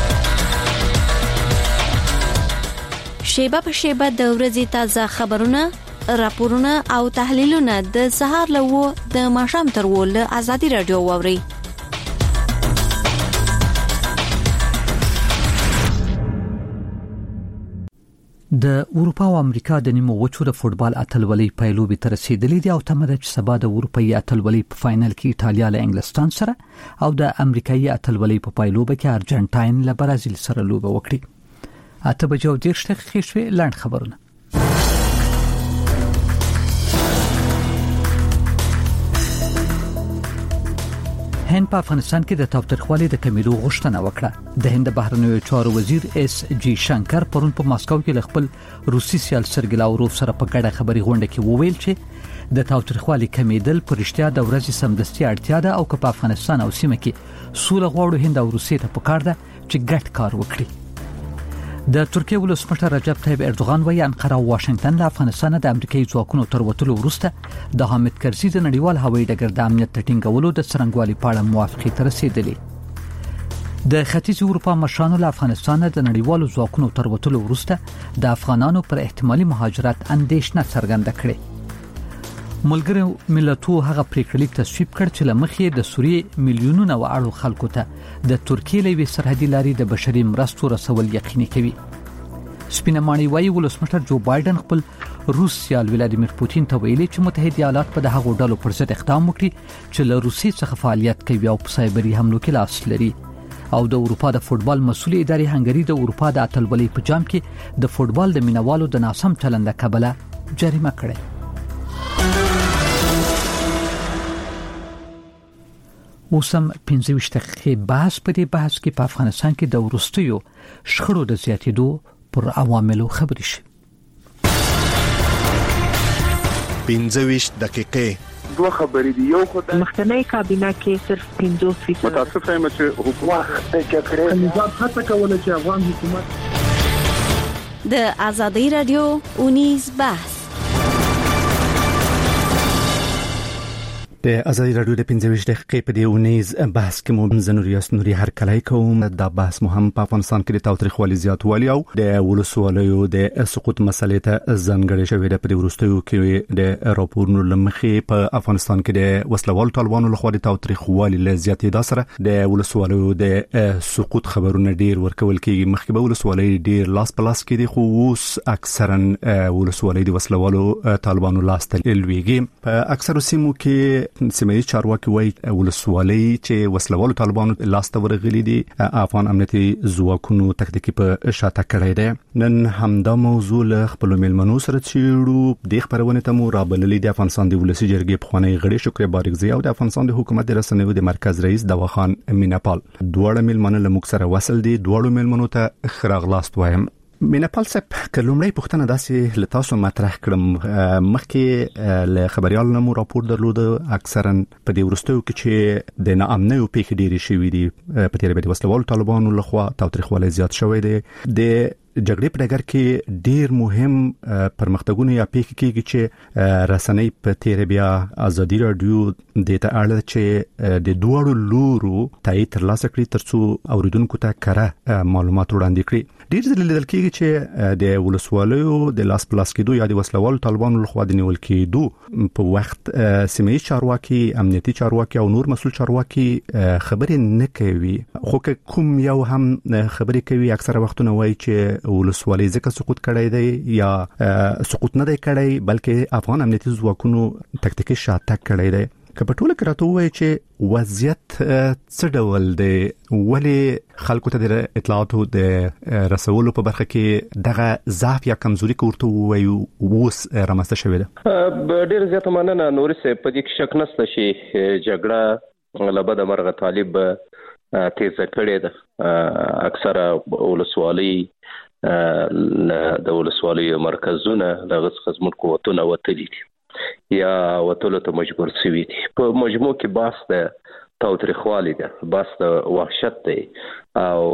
شیبه په شیبه د ورځې تازه خبرونه راپورونه او تحلیلونه د سهار له و د ماښام تر و له ازادي رادیو ووري
د اروپا او امریکا د نیمو وچو د فوتبال اتلولۍ پایلوبې ته رسیدلې دي او تمه ده چې سبا د اروپایي اتلولۍ په فاینل کې ایټالیا له انګلستان سره او د امریکایي اتلولۍ په پایلوبه کې ارجنټاین له برازیل سره لوبه وکړي. اته بجو دیرش دقیقې شوې. لاند خبرونه. هند په افغانستان کې د تاوتریخوالي د کمیدو غوښتنه وکړه. د هند بهرنیو چارو وزیر اس جی شنکر پرون په ماسکو کې له خپل روسي سیال سرګی لاوروف سره په ګډه خبري غونډه کې وویل چې د تاوتریخوالي کمیدل پر اړتیا د ورځې سمدستي اړتیا ده او که په افغانستان او سیمه کې سوله غواړو هند او روسیې ته پکار ده چې ګډ کار وکړي. د ترکیه ولسمشر رجب طیب اردوغان وايي انقره او واشنگټن له افغانستان د امریکایي ځواکونو تر وټلو وروسته د حامد کرزي د نړیوال هوایي ډګر د امنیت ټینګولو د څرنګوالي په اړه موافقه ته رسیدلې. د ختیځ اروپا مشرانو له افغانستان د نړیوالو ځواکونو تر وټلو وروسته د افغانانو پر احتمالي مهاجرت اندېښنه څرګنده کړې. ملګرو ملتونو هغه پریکړلیک تصویب کړ چې لمخې د سوریې میلیونونو واړو خلکو ته د ترکیې لوي سرحدي لارې د بشري مرستو رسول یقیني کوي. سپینمانی وايي ولسمشر جو بایدن خپل روس سیال ولادیمیر پوتین ته ویلي چې متحده ایالات په دغه ډلو پر ضد اقدام وکړي چې له روسي څخه فعالیت کوي او په سایبري حملو کې لاس لري. او د اروپا د فوتبال مسؤل ادارې هنګری د اروپا د اتلولۍ په جام کې د فوتبال د مینوالو د ناسم چلند کبله جریمه کړې. اوسم پنځه ویشت دقیقې بحث په دې بحث کې په افغانستان کې د ورستیو شخړو د زیاتېدو پر عواملو خبرې شي.
پنځه ویشت دقیقې
دوه خبرې دي. یو خدای
مخکنی کابینه کې صرف پنځوس فیصد
متاسف یم چې حکومت کې کړی
نظام هڅه کوله چې افغان حکومت
د آزادۍ رادیو اونیز بحث
د ازادي رادیو د پنځه ویشت دقیقې په دی اونیز بحث کې مو زنوریاس نوري هر کله کوم د بحث مهم په افغانستان کې د تاوتریخوالي زیاتوالی او د ولسوالیو د سقوط مسلې ته ځانګړې شوې ده. په دې وروستیو کې د راپورونو لمخې په افغانستان کې د وسلوال طالبانو لخوا د تاوتریخوالي له زیاتېدا سره د ولسوالیو د سقوط خبرونه ډیر ورکول کېږي. مخکې به ولسوالۍ ډیر لاس په لاس کې دي خو اوس اکثرا ولسوالۍ د وسلوالو طالبانو لاس ته لویږي. په اکثرو سیمو کې سیمه چارواکي وایي ولسوالۍ چې وسلوالو طالبانو لاس ته ورغلي دي افغان امنیتي ځواکونو تکتیکي په شاته کړی دی. نن همدا موضوع له خپل میلمنو سره چیرو د خبرونه ته مو رابللي د افغانستان د ولسی جرګې په خانه غړي شکر بارګزی او د افغانستان د حکومت د رسنیو د مرکز رئیس دواخان میناپال. دوړ میلمنو له موږ سره وصل دي. دوړ میلمنو ته خراغلاست وایم. میناپال صاحب کلمړی پښتنه داسې لتاسو مطرح کړم مخکې له خبريال نمو راپور درلود اکثرا په دې ورستیو کې چې د ناامنۍ او پیښې ډېری شوې دي په تیر کې وسلوال طالبانو لخوا تاوتریخوالی زیات شوی دی. د جګړې په ډګر کې ډیر مهم پرمختګونه یا پیښې کېږي چې رسنۍ په تیر بیا ازادي رادیو د ته اړه چې د دوړو لورو تایید ترلاسه کړي ترڅو اوریدونکو ته کره معلومات وړاندې کړي. ډیر ځله لیدل کېږي چې د ولسوالیو د لاس پلاس کېدو یا د وسلوال طالبانو لخوا د نیول کېدو په وخت سیمه چارواکي امنیتي چارواکي او نور مسول چارواکي خبرې نه کوي. خو کوم یو هم خبرې کوي اکثره وختونه وایي چې ولسوالۍ ځکه سقوط کړی دی یا سقوط نه دی کړی بلکې افغان امنیتي ځواکونو تکتیکي شاته کړی دی. که په ټوله کې راته وایي چې وضعیت څه ډول دی ولې خلکو ته د اطلاعاتو د رسولو په برخه کې دغه ضعف یا کمزوري کوړته وایي اوس رامنځته شوې ده؟
ډېر زیاته مننه نوري صاحب. په دې کې شک نشته چې جګړه له بده مرغه طالب تیزه کړې ده. اکثره ولسوالۍ د ولسوالۍ مرکزونه دغه څخه زموږ قوتونه وتلي دي یا وتلو ته مجبور شوي دي. په مجموع کې بحث د تاوتریخوالي ده، بحث د وحشت دی او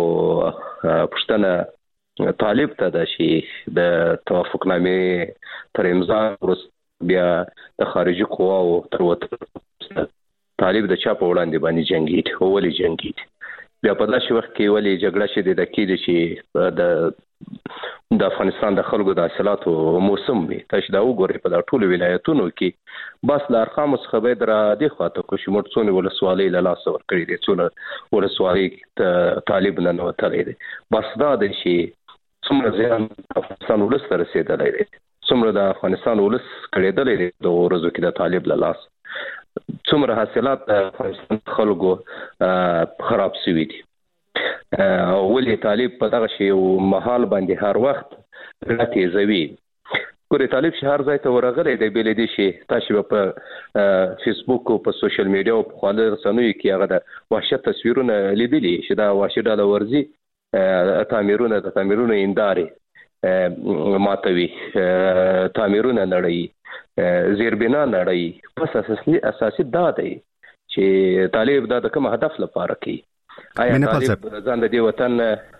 پښتنه طالب ته ده چې د توافقنامې تر امضا وروسته بیا د خارجي قواو تر وتلو طالب د چا په وړاندې باندې جنګېږي او ولې جنګېږي. بیا په داسې وخت کې ولې جګړه شدیده کېږي چې د د افغانستان د خلکو د حاصلاتو موسم وي. تاسو دا وګورئ په دا ټولو ولایتونو کې بس د ارقامو څخه باید را دې خواته کو چې موږ څونه ولسوالۍ له لاسه ورکړي دي، څونه ولسوالۍ طالب نه وتلی دی. بس دا دی چې څومره زیان افغانستان ولس ته رسیدلی دی، څومره د افغانستان ولس کړېدلی دی د ورځو کې د طالب له لاس، څومره حاصلات د افغانستان خلکو خراب شوي دي. ولې طالب په دغه شی یو محال باندې هر وخت راتېزوي. ګورې طالب چې هر ځای ته ورغلی دی، بې له دې چې تاسو به په فیسبوک او په سوشل میډیا او په خواله رسنیو کې هغه د وحشت تصویرونه لیدلي چې دا وحشي ډله ورځي تعمیرونه د تعمیرونو هندارې ماتوي، تعمیرونه نړوي، زیربنا نړوي. پس اساسي اساسي دا دی چې طالب دا د کوم هدف لپاره کوي. آیا طالب ځان د دې وطن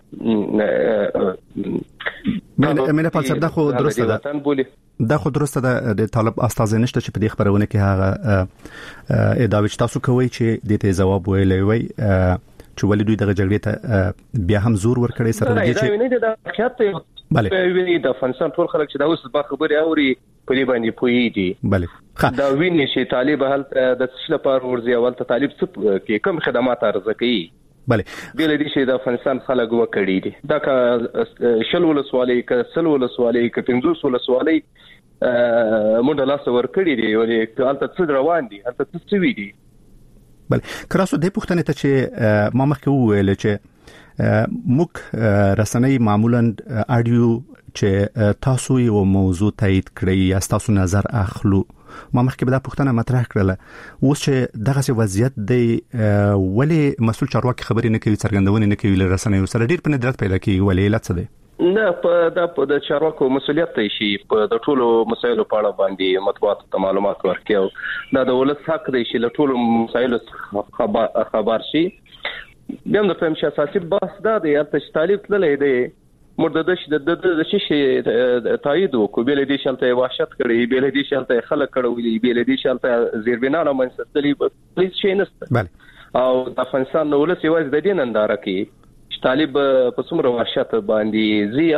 مینه په څه د خو درسته ده دا خو درسته ده د طالب استاد نشته چې په دې خبرونه کې هغه ادعا چې تاسو کوي چې د ته جواب ویلې وي چې ولې دوی دغه جګړې ته بیا هم زور ورکړي سره دي چې
نه دا حقیقت بله ویني د افغانستان ټول خلک چې دا اوس په خبري اوري په دې باندې پوهیږي.
بله
دا ویني چې طالب هلته د څه لپاره ورځي اول ته طالب څه کې کوم خدمات ارزه کوي.
بله
بل دې چې د افغانستان خلک وکړي دي دا کا شل ولسوالۍ ک سل ولسوالۍ ک پنځوس ولسوالۍ مونږ لاس ور کړی دي ولې هلته څه روان دي هلته څه وی دي.
بله کراسو د پښتنې ته چې ما مخکې وویل چې موږ رسنۍ معمولا اډیو چې تاسو یو موضوع تایید کړی یا تاسو نظر اخلو، ما مخکې به دا پښتنه مطرح کړله اوس چې دغه وضعیت دی ولې مسؤل چارواکي خبرې نه کوي، څرګندونه نه کوي، لرسنۍ سره ډیر په ندرت پیدا کوي، ولې علت څه دی؟
نه په دا په د چارواکو مسؤلیت دی چې په د ټولو مسایلو په اړه باندې مطبوعات ته معلومات ورکړي، دا د ولس حق دی چې له ټولو مسایلو خبر خبر شي. بیا هم د فهم چې اساسي بحث دا دی چې طالب تللی دی مرددش د د شي تایید وکړو، بل دې شلته وحشت کړي، بل دې شلته خلک کړي، بل دې شلته زیربنا نه منستلی هیڅ شي نشته.
بله
او د افغانستان نو ولس یوازې د دې ننداره کوي طالب په څومره وحشت باندې زی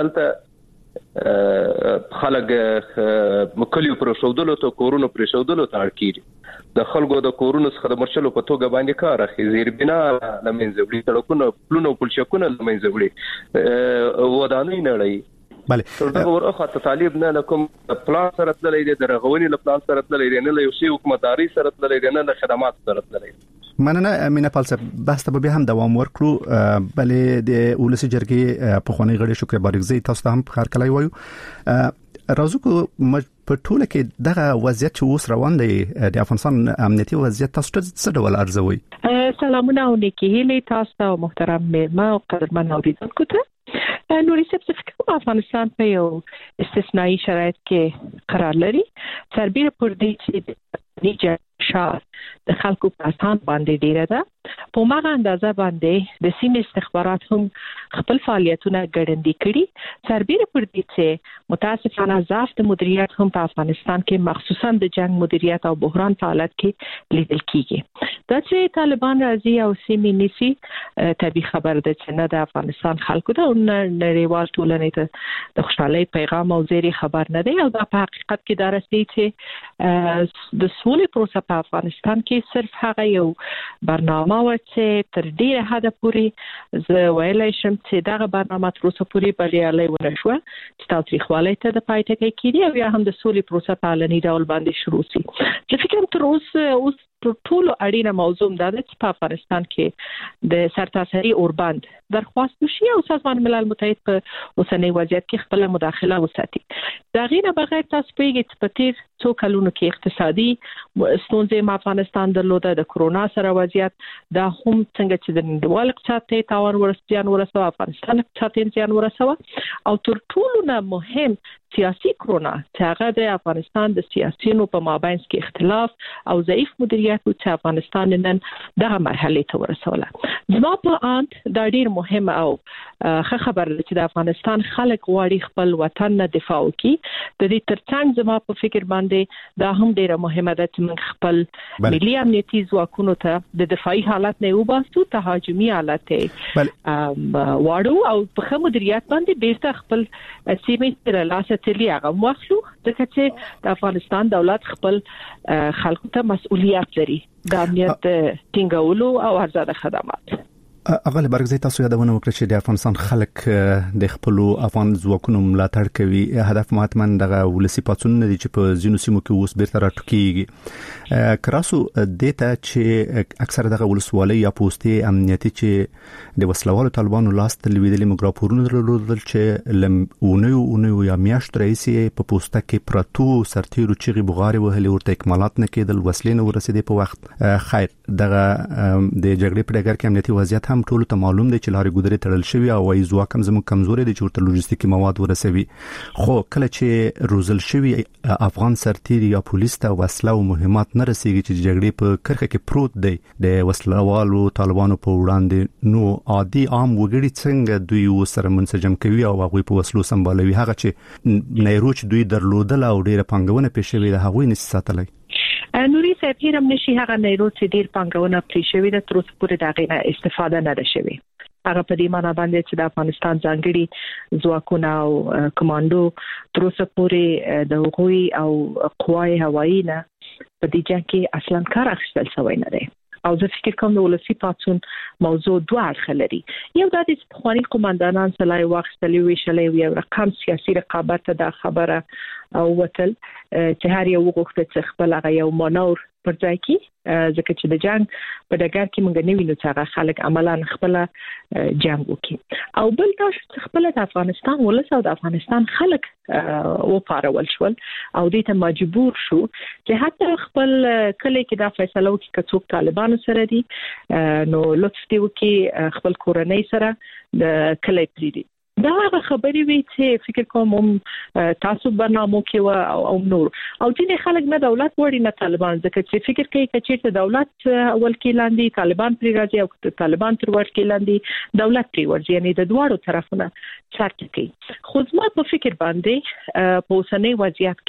الته خلک مکلیو پر شودلو ته کورونو پر شودلو ته اړکیږي، د خلکو د کورونو څخه د مرشلو په توګه باندې کار اخی، زیربنا لمنځه وړي، سړکونه پلونه پلچکونه لمنځه وړي، ودانۍ نړۍ.
بله
دا ورخه ته طالب نه کوم پلان سره تللی دی، د رغونی له پلان سره تللی دی، نه له یو شی حکومتداري سره تللی دی، نه له خدمات سره تللی دی.
مننه مینه پالسه بس ته به هم دوام ورکړو. بلې د ولسی جرګې په خونی غړي شکر بارګزی تاسو ته هم خیر کلای وایو. راځو کو په ټوله کې دغه وضعیت چې اوس روان دی د افغانستان امنیتي وضعیت تاسو ته څه ډول ارزوي؟
سلامونه او نیکی هیلې تاسو ته محترم میرمن او قدرمن اوریدونکو ته. نوري سپسیفیک افغانستان په یو استثنایی شرایط کې قرار لري، سربېره پر دې چې نیجه شاه د خلکو په اساس باندې ډیره ده، په ماغه اندازه باندې د سیمې استخبارات هم خپل فعالیتونه ګړندي کړي، سربېره پر دې چې متاسفانه ضعف د مدیریت هم په افغانستان کې مخصوصا د جنگ مدیریت او بحران په حالت کې لیدل کیږي. دا چې طالبان راځي او سیمې نیسي طبي خبر ده چې نه د افغانستان خلکو ته او نړیوال ټولنې ته د خوشحالۍ پیغام او زیری خبر نه دی، او دا په حقیقت کې دا رسي چې د سولې پروسه په افغانستان کې صرف هغه یو برنامه و چې تر ډیره حد پورې زه ویلای شم چې دغه برنامه تر اوسه پورې بریالۍ ونه شوه چې تاوتریخوالی ته د پای ټکی کیږي او یا هم د سولې پروسه په علني ډول باندې شروع شي. زه فکر کوم تر اوسه اوس ټولو اړینه موضوع دا ده چې په افغانستان کې د سرتاسري اوربند درخواست وشي او سازمان ملل متحد په اوسنۍ وضعیت کې خپل مداخله وساتي. دا غیر بغیر تاسو پیږي چې په تیر څو کلونو کې اقتصادي ستونزې په افغانستان درلوده، د کرونا سره وضعیت دا هم څنګه چې د نړیوال اقتصاد ته تاوان ورسېدان ورسوه، افغانستان اقتصاد ته زیان ورسوه، او تر ټولو نه مهم سیاسي کرونا چې هغه د افغانستان د سیاسيونو په مابین کې اختلاف او ضعیف مدیریت چې افغانستان نن دغه مرحله ته ورسوله. زما په اند دا ډیر مهم او ښه خبر ده چې د افغانستان خلک غواړي خپل وطن نه دفاع وکړي. د دې ترڅنګ زما په فکر باندې دا هم ډیره مهمه ده چې موږ خپل ملي امنیتي ځواکونو ته د دفاعي حالت نه وباسو، تهاجمي حالت ته واړو او په مدیریت باندې بیرته خپل سیمې تر لاسه تللی هغه واخلو، ځکه چې د افغانستان دولت خپل خلکو ته مسؤلیت لري د امنیت ټینګولو او ارزاده خدمات.
اغه برګزي تاسو یادونه وکړه چې د افغانستان خلک د خپل افغان ځواکونو ملاتړ کوي. هدف ماتمن دغه ولسی پاتون نه دي چې په زینو سیمو کې اوس بیرته راټکیږي. کراسو دته چې اکثر دغه ولسوالۍ یا پوسټي امنیتي چې د وسلوالو طالبانو لاس تلویدلې مګراپورونه درلودل چې لمونه او یا میاشت رئیسي په پوسټه کې پراتو سرتیرو چې بغاري وهلي ورته اکمالات نه کېدل وسلې نه ورسېدې په وخت. خیر دغه د جګړې په ډګر کې امنیتي وضعیت هم ټول ته معلوم دی چې لارې ګودرې تړل شوی او وايي ځواک هم زموږ کمزوري دي چې ورته لوجستیکي مواد ورسوي. خو کله چې روزل شوی افغان سرتیر یا پولیس ته وسله او مهمات نه رسیږي چې جګړې په کرخه کې پروت دی د وسلوالو طالبانو په وړاندې، نو عادي عام وګړي څنګه دوی سره منسجم کوي او هغه په وسلو سمبالوي؟ هغه چې نیروچ دوی درلودل او ډیره پنګونه پېښوي د هغوی نس ساتلای.
نوري صاحب هیرم نشي هغه نیرو چې ډیر پنګونه پرې شوی د تر اوسه پورې دغه نه استفاده نه ده شوی. هغه په دې معنی باندې چې د افغانستان ځانګړي ځواکونه او کمانډو تر اوسه پورې د هغوی او قوای هوایی نه په دې ځکه کې اصلا کار اخیستل شوی نه دی. او زه فکر کوم د ولسی پاتون موضوع دوه اړخ لري. یو د دې خواني قومندانان سلای واخستلې ویشلې یو رقم سیاسي رقابت د خبره او وتل چې هر یو وغوښته چې خپل هغه یو مانور پر ځای کې ځکه چې د جنگ په ډګر کې موږ نه وینو چې هغه خلک عملاً خپل جنگ وکړي. او بل تاسو خپل د افغانستان ولس او د افغانستان خلک و پارول شول او دې ته مجبور شو چې حتی خپل کله کې دا فیصله وکړي چې څوک طالبان سره دي نو لطف دی وکړي خپل کورنۍ سره د کله پریدي. دا هغه خبرې وی چې فکر کوم تاسو برنامه کې او نور او ځینې خلک نه دولت وړي نه طالبان، ځکه چې فکر کوي چې دولت اول کې لاندې طالبان پرې راځي او طالبان تر ور کې لاندې دولت پرې ورځي، یعنی د دواړو طرفونه شرط کوي. خو زما په فکر باندې په اوسنۍ وضعیت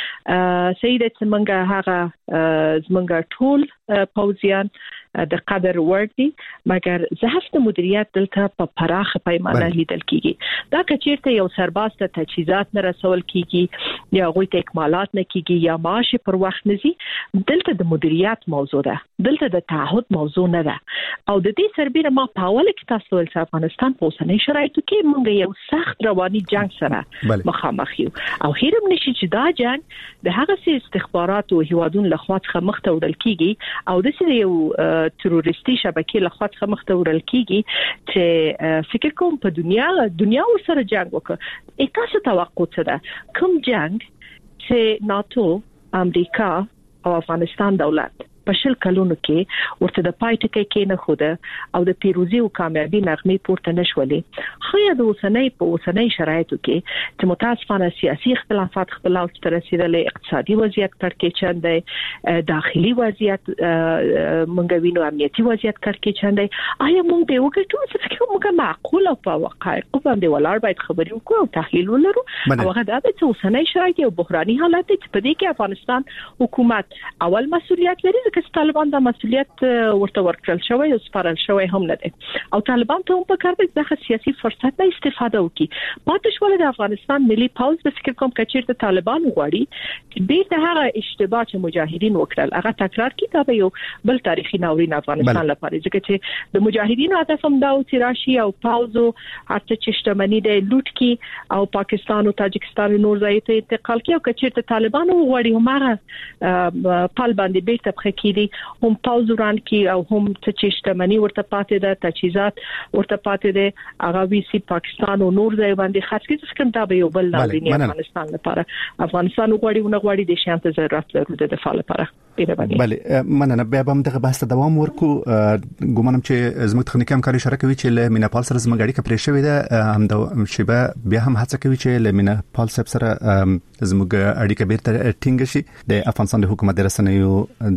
کې سیده چې منګه هغه زمونږ ټول پوځیان د قدر وړ دي، مګر ضعف د مدیریت دلته په پراخه پیمانه لیدل کیږي. دا کچیرته یو سرباز ته تجهیزات نه رسول کیږي یا غوي ته اکمالات نه کیږي یا معاش پر وخت نزي، دلته د مدیریت موضوع ده، دلته د تعهد موضوع نه ده. او د دې سربېره ما په اول کې تاسو ول افغانستان په اوسنۍ شرایطو کې موږ یو سخت رواني جنگ سره مخامخ یو او هیرم نشي چې دا جنگ د هغه سي استخبارات او هیوادونو لخوا څخه مخ ته وړل کیږي او د سې یو تروریستي شبکې لخوا څخه مخ ته وړل کیږي چې فکر کوم په دنیا دنیا سره جنگ وکړي. تاسو توقع څه ده کوم جنگ چې ناتو، امریکا او افغانستان دولت په شل کلونو کې ورته د پای ټکی کې نه خوده او د پیروزي او کامیابی نغمه پورته نشولې. خو د اوسنۍ په اوسنۍ شرایطو کې چې متاسفانه سیاسي اختلافات خپل او تر رسیدلې اقتصادي وضعیت کړکېچن دی، داخلي وضعیت مونږ وینو، امنیتي وضعیت کړکېچن دی. آیا مونږ به وګورو چې فکر موږ معقول او په واقعیت باندې ولر باید خبرې وکړو او تحلیل ولرو. او هغه دا چې اوسنۍ شرایط یو بحراني حالت دی چې په دې کې افغانستان حکومت اول مسؤلیت لري، که طالبان د مسؤلیت ورته ورکړل شوی او سپارل شوی هم نه دی او طالبان ته هم په کار دی د سیاسي فرصت نه استفاده وکړي. پاتې شول د افغانستان ملي پوز د فکر کوم کچیر د طالبان غواړي بیرته هغه اشتباه چې مجاهدین وکړل هغه تکرار کړي. دا به یو بل تاریخي ناورین افغانستان لپاره، ځکه چې د مجاهدینو هدف هم دا و چې راشي او پوز او هرڅه چې شتمنۍ د لوټ کی او پاکستان او تاجکستان نور ځای ته انتقال کړي. او کچیر د طالبان غواړي همغه پال باندې بیرته بخکي هم پاوز وران کی او هم چې شتمنۍ ورته پاتې ده، تجهیزات ورته پاتې ده، هغه وی سي پاکستان او نور ځای باندې خاص کې څه کوم دا به یو بل ناورین افغانستان لپاره. افغانستان غواړي ونه غواړي د شانت ضرورت لري د دفاع لپاره.
بله مننه. بیا به دغه بحث دوام ورکو. ګومانم چې زموږ تخنیکی همکاري اشاره کوي چې له میناپال سره زموږ اړیکه پرې شوې ده، هم د شیبه بیا هم هڅه کوي چې له میناپال سره زموږ اړیکه بیرته ټینګ شي. د افغانستان د حکومت رسنیو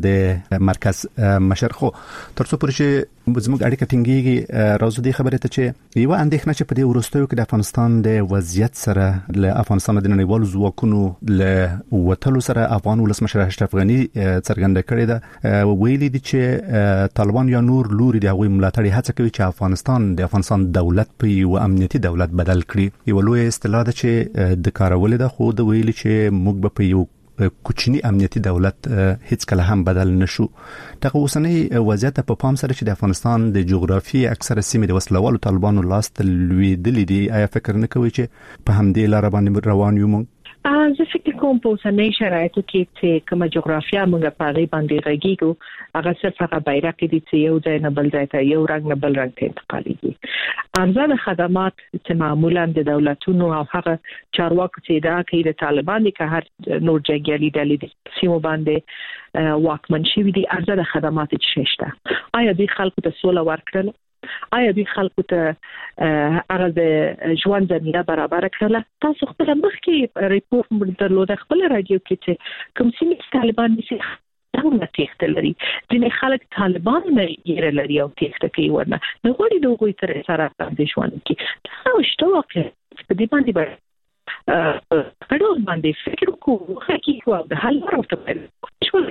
د مرکز مشر خو ترڅو پرې چې زموږ اړیکه ټینګيږي راځو دې خبره ته چې یو اندېښنه چې په دې ورستیو کې د افغانستان د وضعیت سره له افغانستان د نړیوالو ځواکونو له وټلو سره افغان ولسمشر اشرف غنی څرګنده کړې ده. ویلي دي چې طالبان یا نور لوري د هغوی ملاتړ هڅه کوي چې افغانستان د افغانستان دولت په یو امنیتي دولت بدل کړي. یو لوی اصطلاح ده چې د کارولې ده، خو د ویلي چې موږ به په یو کوچنی امنیتي دولت هیڅ کله هم بدل نشو. دغه اوسنۍ وضعیت په پام سره چې د افغانستان د جغرافي اکثره سیمې د وسلوالو طالبانو لاس ته لویدلې دي، آیا فکر نه کوي چې په همدې لار باندې روان یو؟
زه فکر کوم په اوسنۍ شرایطو کې چې کومه جغرافیه موږ په هغه باندې غږیږو، هغه صرف هغه بیرق دي چې یو ځای نه بل ځای ته، یو رنګ نه بل رنګ ته انتقالېږي. ارزانه خدمات چې معمولا د دولتونو او هغه چارواکو چې دا کوي د طالبان که هر نور جنګیالي ډلې د سیمو باندې واکمن شوي دي، ارزانه خدمات چې شته. آیا دوی خلکو ته سوله ورکړل؟ آیا دوی خلکو ته هغه د ژوند زمینه برابر کړله؟ تاسو خپل مخکې ریپورت درلود خپل رادیو کې چې کوم سیمې طالبان نشي دغه تخته لري، ځینې خلک طالبان نه یې لري او تخته کوي ورنه نو غوړي دوی تر سره د ژوند کې دا شته واقع په دې باندې به په باندې فکر کوو خو د حل راوته شو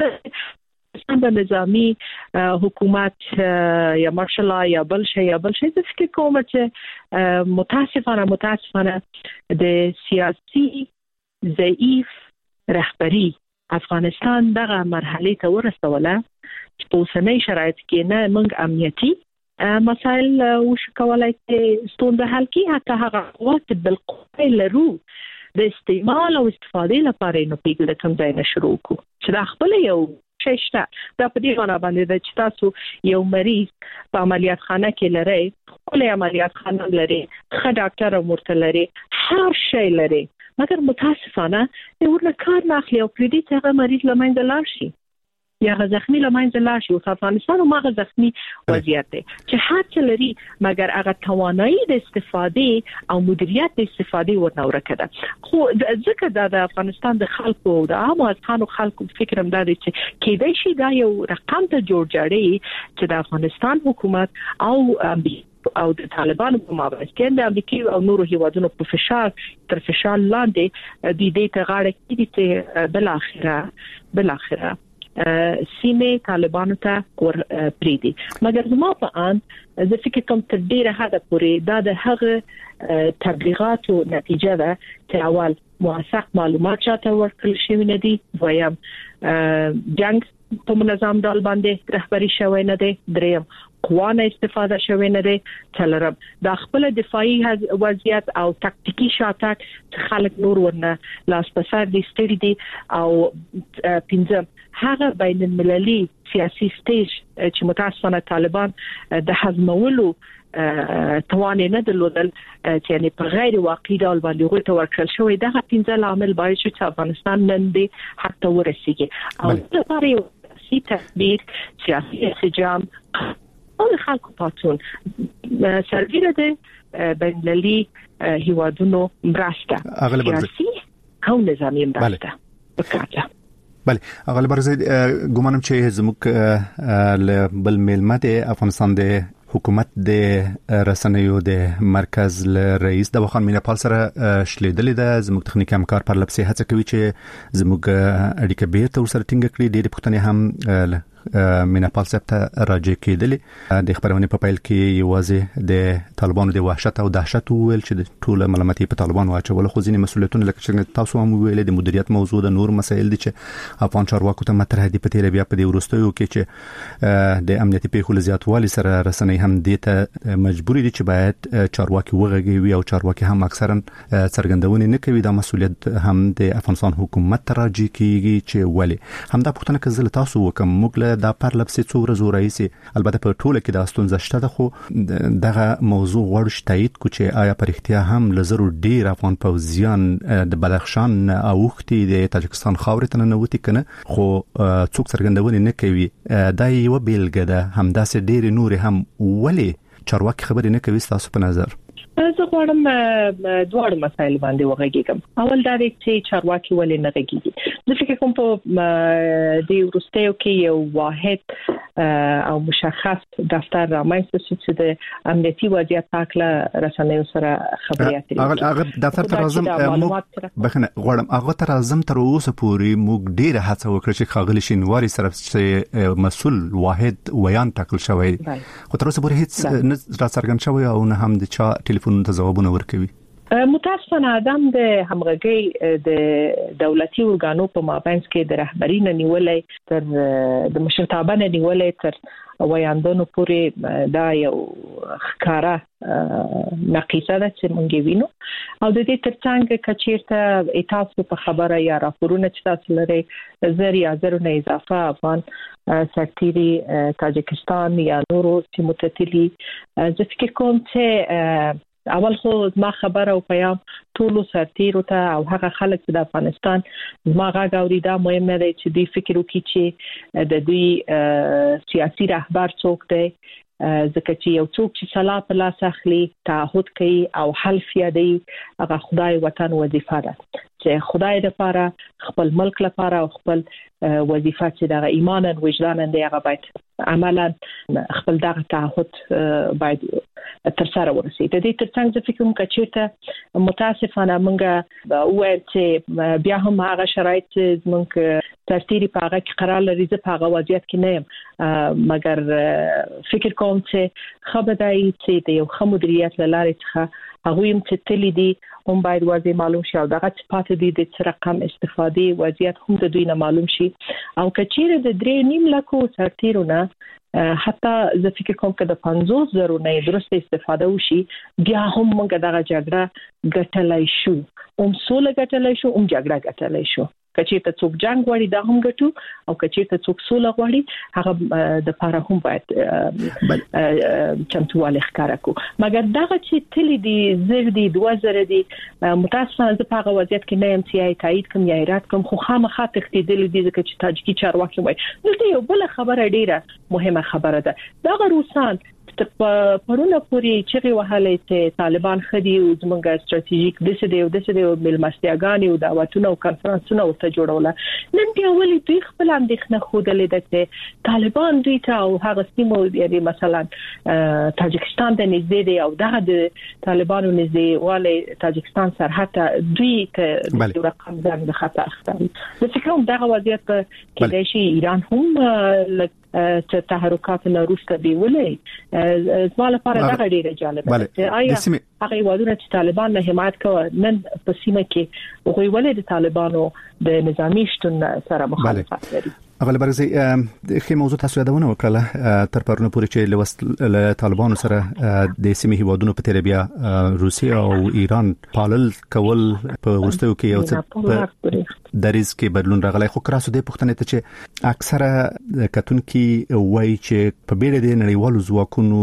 د نظامی حکومت یا مارشال یا بل شي یا بل شي د فکر کوم چې متاسفانه متاسفانه د سیاسي ضعیف رهبری افغانستان دغه مرحله ته ورسوله چې په اوسنۍ شرایط کې نه موږ امنیتي مسائل وش کولای چې ستونزه حل کړي، حتی هغه قوت بالقوه لرو د استعمال او استفاده لپاره نو پیګل کوم ځای نه شروع کو چې دا خپل یو شته. دا په دې معنی باندې د چې تاسو یو مریض په عملیات خانه کې لري، خپل عملیات خانه لري، ښه ډاکټر مرته لري، هر شی لري، مګر متاسفانه ورنه کار نه اخلي او پرې دې ته مریض لمنځه لاړ شي یا زخمی لمنځه لاړ شي. او افغانستان هغه زخمی وضعیت دی چې هر څه لري مګر هغه توانایي د استفادې او مدیریت د استفادې ورنه ورکړه. خو ځکه دا د افغانستان د خلکو د عام افغانو خلکو فکرم دا دی چې کېدای شي دا یو رقم ته جوړ جاړي چې د افغانستان حکومت او او د طالبانو په مابينځ کې د امریکا او نورو هیوادونو په فشار تر فشار لاندې د دې ته غاړه کېږي چې بل اخره بل اخره سیمه طالبانو ته ور پریدي. مګر زما په ان زه فکر کوم تر ډیره حد پورې دا د هغه تبلیغاتو نتیجه ده چې اول موثق معلومات چاته ورکړل شوی نه دي، دویم جنگ په منظم ډول باندې رهبری شوی نه دی، دریم قوانه استفاده شوی نه دی، څلورم دا خپل دفاعي وضعیت او تاکتیکی شاتک خلک نور ورنه لاس په سر دي ستړي دي، او پنځم هغه بین المللي سیاسي سټیج چې متاسفانه طالبان د هضمولو توان نه درلودل چې یعنی په غیر واقعي ډول باندې غوښته ورکړل شوی. دغه پنځه عوامل باید چې افغانستان نن دی حتی ورسیږي او د لپاره یو سیاسي تدبیر، سیاسي انسجام او خلکو پاتون سرګره ده بین المللي هیوادونو مرسته سیاسي او نظامی مرسته وکړه.
بله اغلب برزه ګومانم چې زموږ ل بل ملمت افغانستان د حکومت د رسنیو د مرکز رئیس د وخان میناپال سره شلیدلې ده. زموږ تخنیکی همکار پر لپسې هڅه کوي چې زموږ اړیکه بیرته ورسره ټینګ کړي. ډېرې پوښتنې هم میناپال صاحب ته راجع کېدلې. د خبرونې په پیل کې یوازې د طالبانو د وحشت او دهشت ویل چې د ټول ملامتي په طالبانو واچول، خو ځینې مسؤلیتونه لکه چې تاسو هم ویل د مدیریت موضوع د نور مسایل دي چې افغان چارواکو ته مطرح دي. په تیر بیا په دې ورستیو کې چې د امنیتي پیښو زیاتوالي سره رسنۍ هم دې ته مجبور دي چې باید چارواکي وغږوي او چارواکي هم اکثرا څرګندونې نه کوي. دا مسؤلیت هم د افغانستان حکومت ته راجع کیږي چې ولی همدا پوښتنه که زه تاسو وکم موږ دا پر لپسې څو ورځې راځي، البته په ټوله کې دا ستونزه شته ده، خو دغه موضوع غواړو تایید کو چې آیا پر اختیار هم لزر ډیر افغان پوځیان د بدخشان اوختي د تاجکستان خاورې ته نه وتی کنه، خو څوک څرګندونه نه کوي. دا یو بیلګه ده. همداسې ډیر نور هم ولی چارواکي خبرې نه کوي تاسو په نظر؟
زه غواړم دوه مسایل باندې وغږیږم. اول دا دی چې چارواکي ولې نه غږیږي. زه فکر کوم په دې ورستیو کې یو واحد او مشخص دفتر رامنځته شو چې د امنیتي وضعیت په اړه رسنیو سره خبرې اترې.
هغه دفتر تر اعظم بخنه غواړم هغه تر اعظم تر اوسه پورې موږ ډیره هڅه وکړه چې خاغلی شینواری سره چې مسؤل واحد ویان ټاکل شوی، خو تر اوسه پورې هیڅ نه را څرګند شوی او نه هم د چا ټلیفون ته ځوابونه ورکوي.
متاسفانه ادم د همغږي د دولتي ورګانو په مابينځ کې د رهبری نه نیولې تر د مشرتابه نه نیولې تر ویاندونو پورې دا یو ښکارا نقیصه ده چې مونږ وینو او د دې ترڅنګ کچیرته تاسو په خبره یا راپورونه چې تاسو لري زر یا زر نه اضافه افغان سرتیري تاجکستان یا نورو سیمو ته تللي زه فکر کوم چې اول خو ما خبر او پیام ټولو سرتیرو ته او هغه خلک چې د افغانستان ما غاګ اوریدا مهمه ده چې دوی فکر وکړي چې د دوی سیاسي رهبر څوک دی ځکه چې یو څوک چې صلاح په لاس اخلي تعهد کوي او حلف یادي هغه خدای وطن وظیفه ده چې خدای لپاره خپل ملک لپاره او خپل وظیفه چې د ایمان او وجدان دی هغه باید عملا خپل دغه تعهد باید تر سره ورسي د دې ترڅنګ د فکر کوم چې متاسفانه موږ وایو چې بیا هم هغه شرایط چې موږ سرتیري په هغه کې قرار لري چې په هغه وضعیت کې نه یم مګر فکر کوم چې خبرداري چې د یو ښه مدیریت لاره څخه هغه هم چې تللی دي هم باید واضح معلوم شي او دغه چې پاتې دي د څه رقم استفادې وضعیت هم د دوی نه معلوم شي او کچېره د درې نیم لکو سرتیرو نه حتی زه فکر کوم چې د پنځوس زرو نه درسته استفاده وشي بیا هم موږ دغه جګړه ګټلای شو هم سوله ګټلای شو هم جګړه ګټلای شو کچېته څوک جنگ غواړي دا هم ګټو او کچېته څوک سوله غواړي هغه د لپاره هم باید چمتواله ښکارا کو مګر دغه چې تللی دي زر دي دوه زره دي متاسفانه په هغه وضعیت کې نه ام سی آی تایید کوم یا ایراد کوم خو خامخا تختیدل دي ځکه چې تاجکی چارواکي وایي دلته یو بل خبره ډیره مهمه خبره ده دغه روسان پرونه پوری چې وهاله چې طالبان خدي او زمونږه ستراتیژیک د څه دی او د څه دی او ملمستیاګانی او دعوتونه او کانفرنسونه ورته جوړوله نن بیا ولې دوی خپل اندېښنه خوده لیدل چې طالبان دوی ته او هغه سیمو یعنی مثلا تاجکستان د نږدې دی او دغه د طالبانو نږدې والي تاجکستان سرحد دوی ته د رقم ځان د خطر ښکاري د فکر کوم دغه وضعیت کې د شي ایران هم چې تحرکات نه روسته دی ولې زما لپاره دا ډیره جالبه ده آیا هغه وادونه چې طالبان له حمایت کوي نن په سیمه کې هغوی ولې د طالبانو د نظامی شتون سره مخالفت لري
اول برزي د خې موضوع تاسو یادونه وکړه تر پرونه پورې چې له طالبانو سره د سیمې هیوادونو په تیر بیا روسیا او ایران پالل کول په ورستیو کې یو څه دریز کې بدلون راغلی خو کراسو د پښتنې ته چې اکثره کتونکي وایي چې په بیره د نړیوالو ځواکونو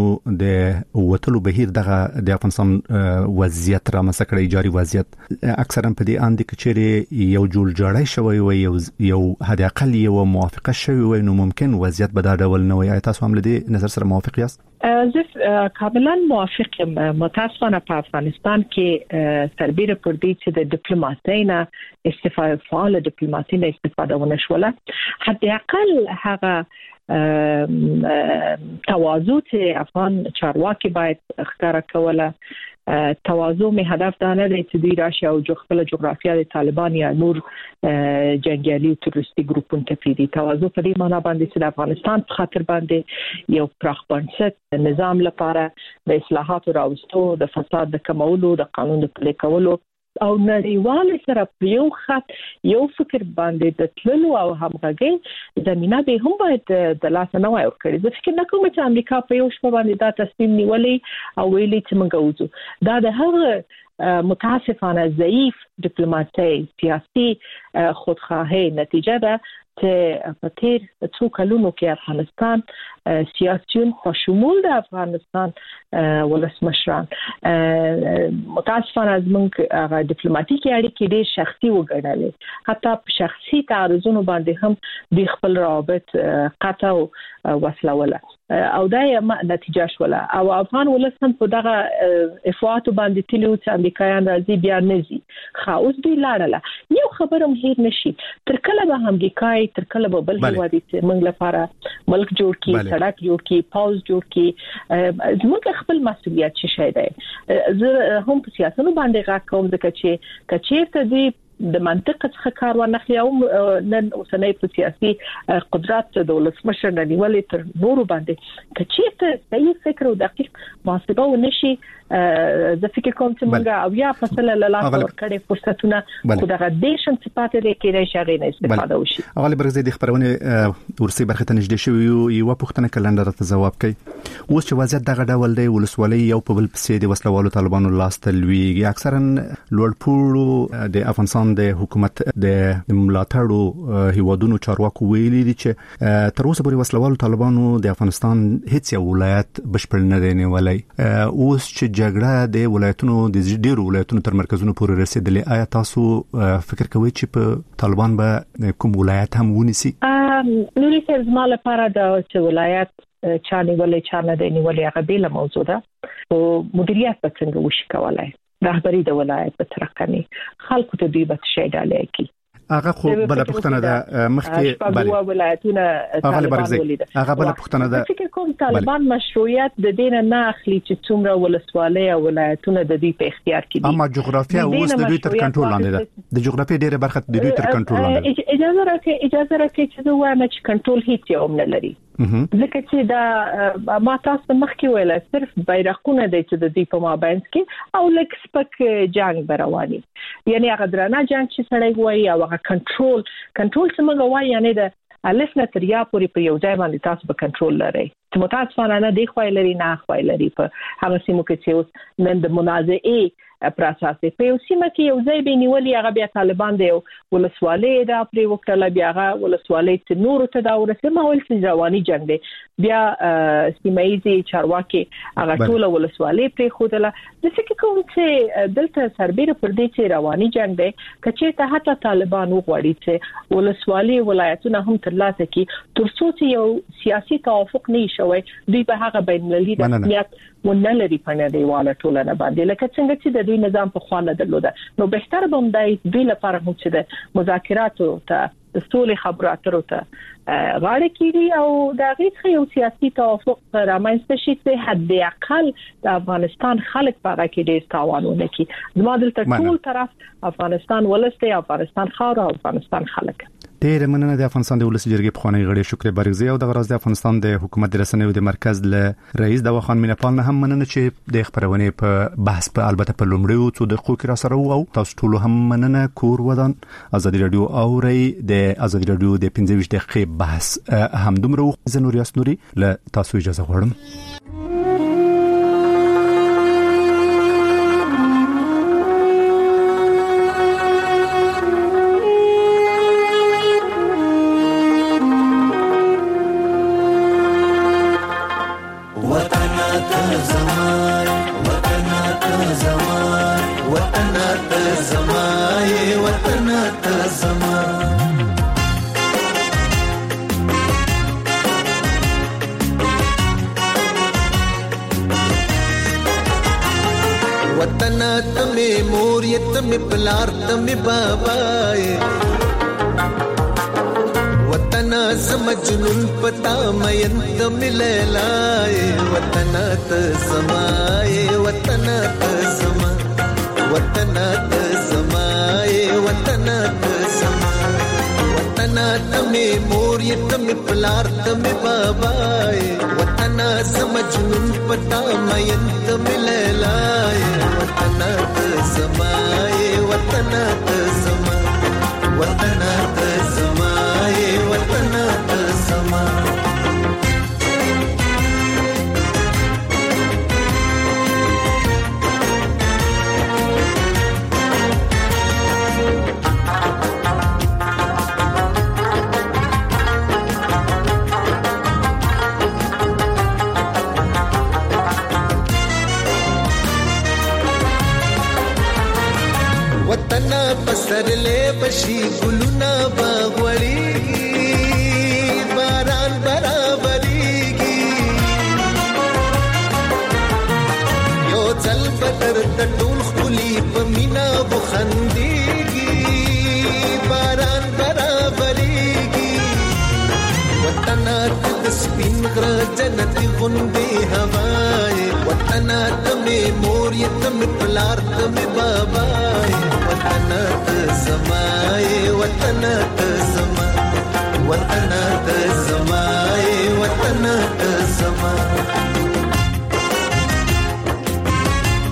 د وټلو بهیر دغه د افغانستان وضعیت را مسکړی جاري وضعیت اکثرا په دې اند کې چې یو جوړ جوړای شوی وي یو یو حد اقل یو موافقه شوی وي نو ممکن وضعیت به دا ډول نه وي تاسو هم لدی نظر سره موافق یاست
زه کاملا موافق یم متاسفانه په افغانستان کې سربېره پر دې چې د ډیپلوماسۍ نه استفاده فعال ډیپلوماسۍ نه استفاده ونشوله حتی اقل هغه تواضع چې افغان چارواکي باید ښکارا کوله تواضع می هدف دا نه دی چې دوی راشي او جو خپل جغرافیا د طالبان یا نور جنگیالي او تروریستي ګروپونو ته پیډي تواضع په دې معنی باندې چې د افغانستان په خاطر باندې یو پراخ بنسټ نظام لپاره د اصلاحاتو راوستو د فساد د کمولو د قانون د پلي کولو او نړیوال سره په یو خط یو فکر باندې د تللو او همغږي زمينه به هم باید د لاس نه وای ورکړي زه فکر نه کوم چې امریکا په یو شپه باندې دا تصمیم نیولې او ویلي چې موږ وځو دا د هغه متاسفانه ضعیف ډیپلوماسي سیاسي خودخواهی نتیجه ده چې په تیر څو کلونو کې افغانستان سیاسيون په شمول د افغانستان ولسمشران متاسفانه زموږ هغه ډیپلوماټیکي اړیکې ډېر شخصي وګڼلې حتی په شخصي تعرضونو باندې هم د خپل روابط قطع او وسلوله او دا یې نتیجه شوله او افغان ولس هم په دغه افواط باندې تلو چې امریکایان راځي بیا نزي خاوس دی لاړه یو خبرم هیر نشي تر کله به هم امریکای تر کله به بل هیوادي چې موږ لپاره ملک جوړ کی سړک جوړ کی پاوز جوړ کی زموږ خپل مسؤلیت څه شي دی زه هم په سیاستونو باندې غا کوم ځکه چې کچېرته دی د منطق څخه کار ونخلي او نن اوسنۍ په سیاسي قدرت د ولسمشر نیولې تر نورو باندې کچېرته صحیح فکر او دقیق محاسبه ونشي زه فکر کوم چې موږ او یا فصل له لاس ورکړې فرصتونه خدای دیشن صفات دې کې شغې نه استفاده وشي.
اغلی برغزي د خبرونه ورسي برخه ته نږدې شوی یو پوښتنه کلندر ته جواب کوي. اوس چې وضعیت دغه ډول دی ولسوالۍ یو په بل پسې د وسلوالو طالبانو لاس تلويږي اکثرا لوړپوړو د افغانستان د حکومت د ملاتړو هیوادونو چارواکو ویلي دي چې تر اوسه پورې وسلوالو طالبانو د افغانستان هیڅ یو ولایت بشپړ نه دی نیولای. اوس چې جګړه د ولایتونو د ډیرو ولایتونو تر مرکزونو پورې رسیدلې آیا تاسو فکر کوئ چې په طالبان به کوم ولایت هم ونیسي؟
نوري سر زما لپاره د ولایت چا نیولې چا نه دی نیولې هغه بیل موضوع ده او مدیریت به څنګه وشي کولای رهبری د ولایت په ترکني خلکو ته دی به شي ډالې کی
هغه خو بل پښتنه ده مخکې
بل ولایتونه
طالبان هغه بل پښتنه ده
فکر کوم طالبان مشروعیت د دین نه اخلي چې څومره ولسوالۍ او ولایتونه د دې په اختیار کې دي
اما جغرافیه اوس د دوی تر کنټرول لاندې ده د جغرافیې ډیره برخه د دوی تر کنټرول لاندې ده.
اجازه راکړئ اجازه راکړئ چې زه وایم چې کنټرول هیڅ یو نه لري ځکه چې دا ما تاسو مخکې ویل صرف بیرغونه د چې د دې په مابین کې او لکه سپک جنگ برواني یعنی هغه درانه جنگ چې سړی وایي او هغه کنټرول کنټرول څنګه وایي یعنی د الف نه تر یا پورې په یو ځای باندې تاسو به کنټرول لرئ. متاسفانه نه دی خوای لري نه خوای لري په هغه سیمو کې چې اوس نن د منازعې پروسس په یو سیمه کې یو ځای به نیولې هغه بیا طالبان دی ولسوالۍ دا پرې وکړه بیا هغه ولسوالۍ چې نور ته دا ورسې ما ول چې ځواني جنگ دی بیا سیمایي چارواکي هغه ټول ولسوالۍ پرې خودله د فکر کوم چې دلته سربېره پر دې چې رواني جنگ دی کچې ته حتی طالبان وغواړي چې ولسوالۍ ولایتونه هم ترلاسه کړي تر څو چې یو سیاسي توافق نه شوي دوی به هغه بین المللي رسمیت ونلري په نړیواله ټولنه باندې لکه څنګه چې د دوی نظام په خوانه درلوده نو بهتر به مدای دوی لپاره هم چې د مذاکراتو ته د سولې خبرو اترو ته غاړه کیږي او د غیڅ یو سیاسي توافق رامنځته شي چې حد اقل د افغانستان خلک په هغه کې ډېر تاوانونه کوي زما دلته ټول طرف افغانستان ولسته افغانستان خاور او افغانستان خلک
ډېر مننه د افغانستان د ولس جرګې په خانه غړي شکر برغزي او د غراز د افغانستان د حکومت د رسنیو د مرکز له رئیس د وخان مینپال نه هم مننه چې د خبرونه په بحث په البته په لومړیو څو دقیقو کې را سره او تاسو ټول هم مننه کور ودان ازادي رادیو او ری د ازادي رادیو د پنځه ویشت دقیقې بحث هم دومره زنور یاسنوري له تاسو اجازه غواړم.
پلار تم بابا وطن زم جنون پتا مین تم لیلائے وطن تسمائے وطن تسما وطن تسمائے وطن تسما وطن تم مور تم پلار تم بابا وطن زم جنون پتا مین تم لیلائے وطن تسمائے وطن تسما وطن تسما وطن تسما وطن پسر لے بشی گلونا باغوڑی باران برابری گی یو چل بدر تطول خلی پمینا بخندی گی باران برابری گی وطن تسپین غر جنت غنبی ہوائے وطن تمہیں موری تم پلار تم بابائے وطن تسمائے وطن تسما وطن تسمائے وطن تسما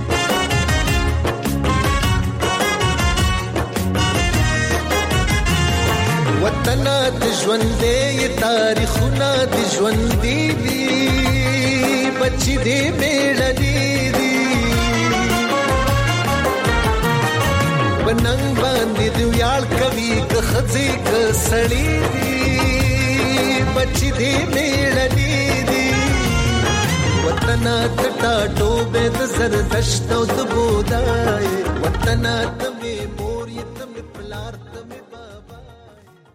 وطن د ژوندې تاریخونه د ژوندې دي بچي دې میړني دي بننګ باندې دی یال کوي که خځې که سړی دي بچي دې میړني دي وطن د ټاټو به د زردشت او د بودای وطن